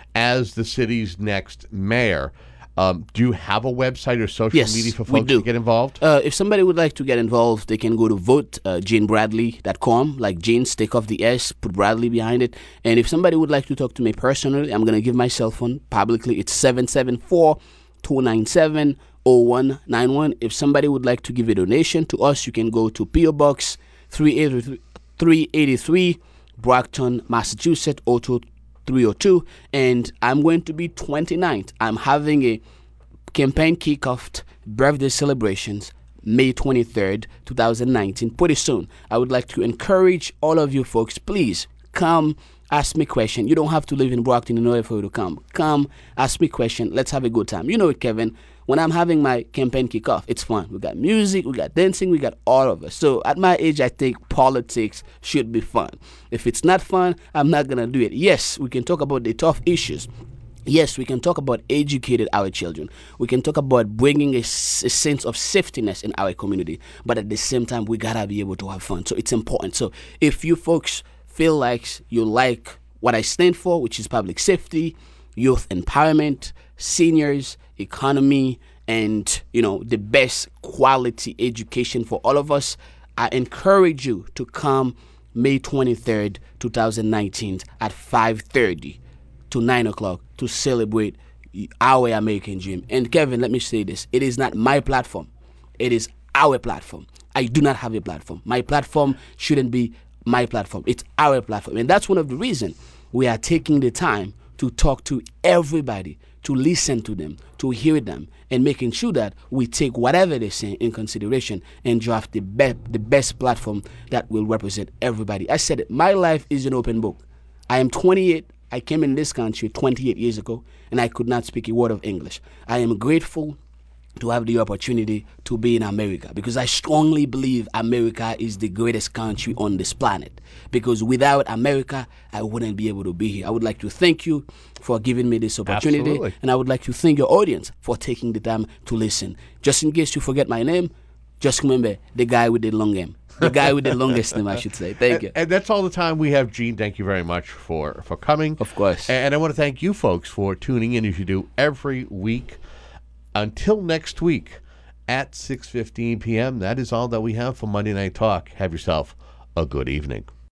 as the city's next mayor. Um, do you have a website or social yes, media for folks to get involved? Uh, if somebody would like to get involved, they can go to vote uh, gene bradley dot com, like Gene, take off the S, put Bradley behind it. And if somebody would like to talk to me personally, I'm going to give my cell phone publicly. It's seven seven four, two nine seven, zero one nine one. If somebody would like to give a donation to us, you can go to P O Box three eighty-three, Brockton, Massachusetts, zero two three oh two, and I'm going to be twenty-ninth. I'm having a campaign kickoff birthday celebrations May twenty-third, twenty nineteen, pretty soon. I would like to encourage all of you folks, please come ask me question. You don't have to live in Brockton in order for you to come. Come, ask me question. Let's have a good time. You know it, Kevin. When I'm having my campaign kickoff, it's fun. We got music, we got dancing, we got all of us. So at my age, I think politics should be fun. If it's not fun, I'm not going to do it. Yes, we can talk about the tough issues. Yes, we can talk about educating our children. We can talk about bringing a, a sense of safetyness in our community. But at the same time, we got to be able to have fun. So it's important. So if you folks feel like you like what I stand for, which is public safety, youth empowerment, seniors, economy, and, you know, the best quality education for all of us, I encourage you to come May twenty-third, twenty nineteen at five thirty to nine o'clock to celebrate our American dream. And Kevin, let me say this. It is not my platform. It is our platform. I do not have a platform. My platform shouldn't be my platform. It's our platform. And that's one of the reasons we are taking the time to talk to everybody, to listen to them, to hear them, and making sure that we take whatever they say in consideration and draft the, be- the best platform that will represent everybody. I said it, my life is an open book. I am twenty-eight. I came in this country twenty-eight years ago, and I could not speak a word of English. I am grateful to have the opportunity to be in America, because I strongly believe America is the greatest country on this planet, because without America, I wouldn't be able to be here. I would like to thank you for giving me this opportunity, Absolutely. and I would like to thank your audience for taking the time to listen. Just in case you forget my name, just remember the guy with the long name. The guy with the longest name, I should say. Thank and, you. And that's all the time we have, Gene. Thank you very much for, for coming. Of course. And I want to thank you folks for tuning in as you do every week. Until next week at six fifteen p.m., that is all that we have for Monday Night Talk. Have yourself a good evening.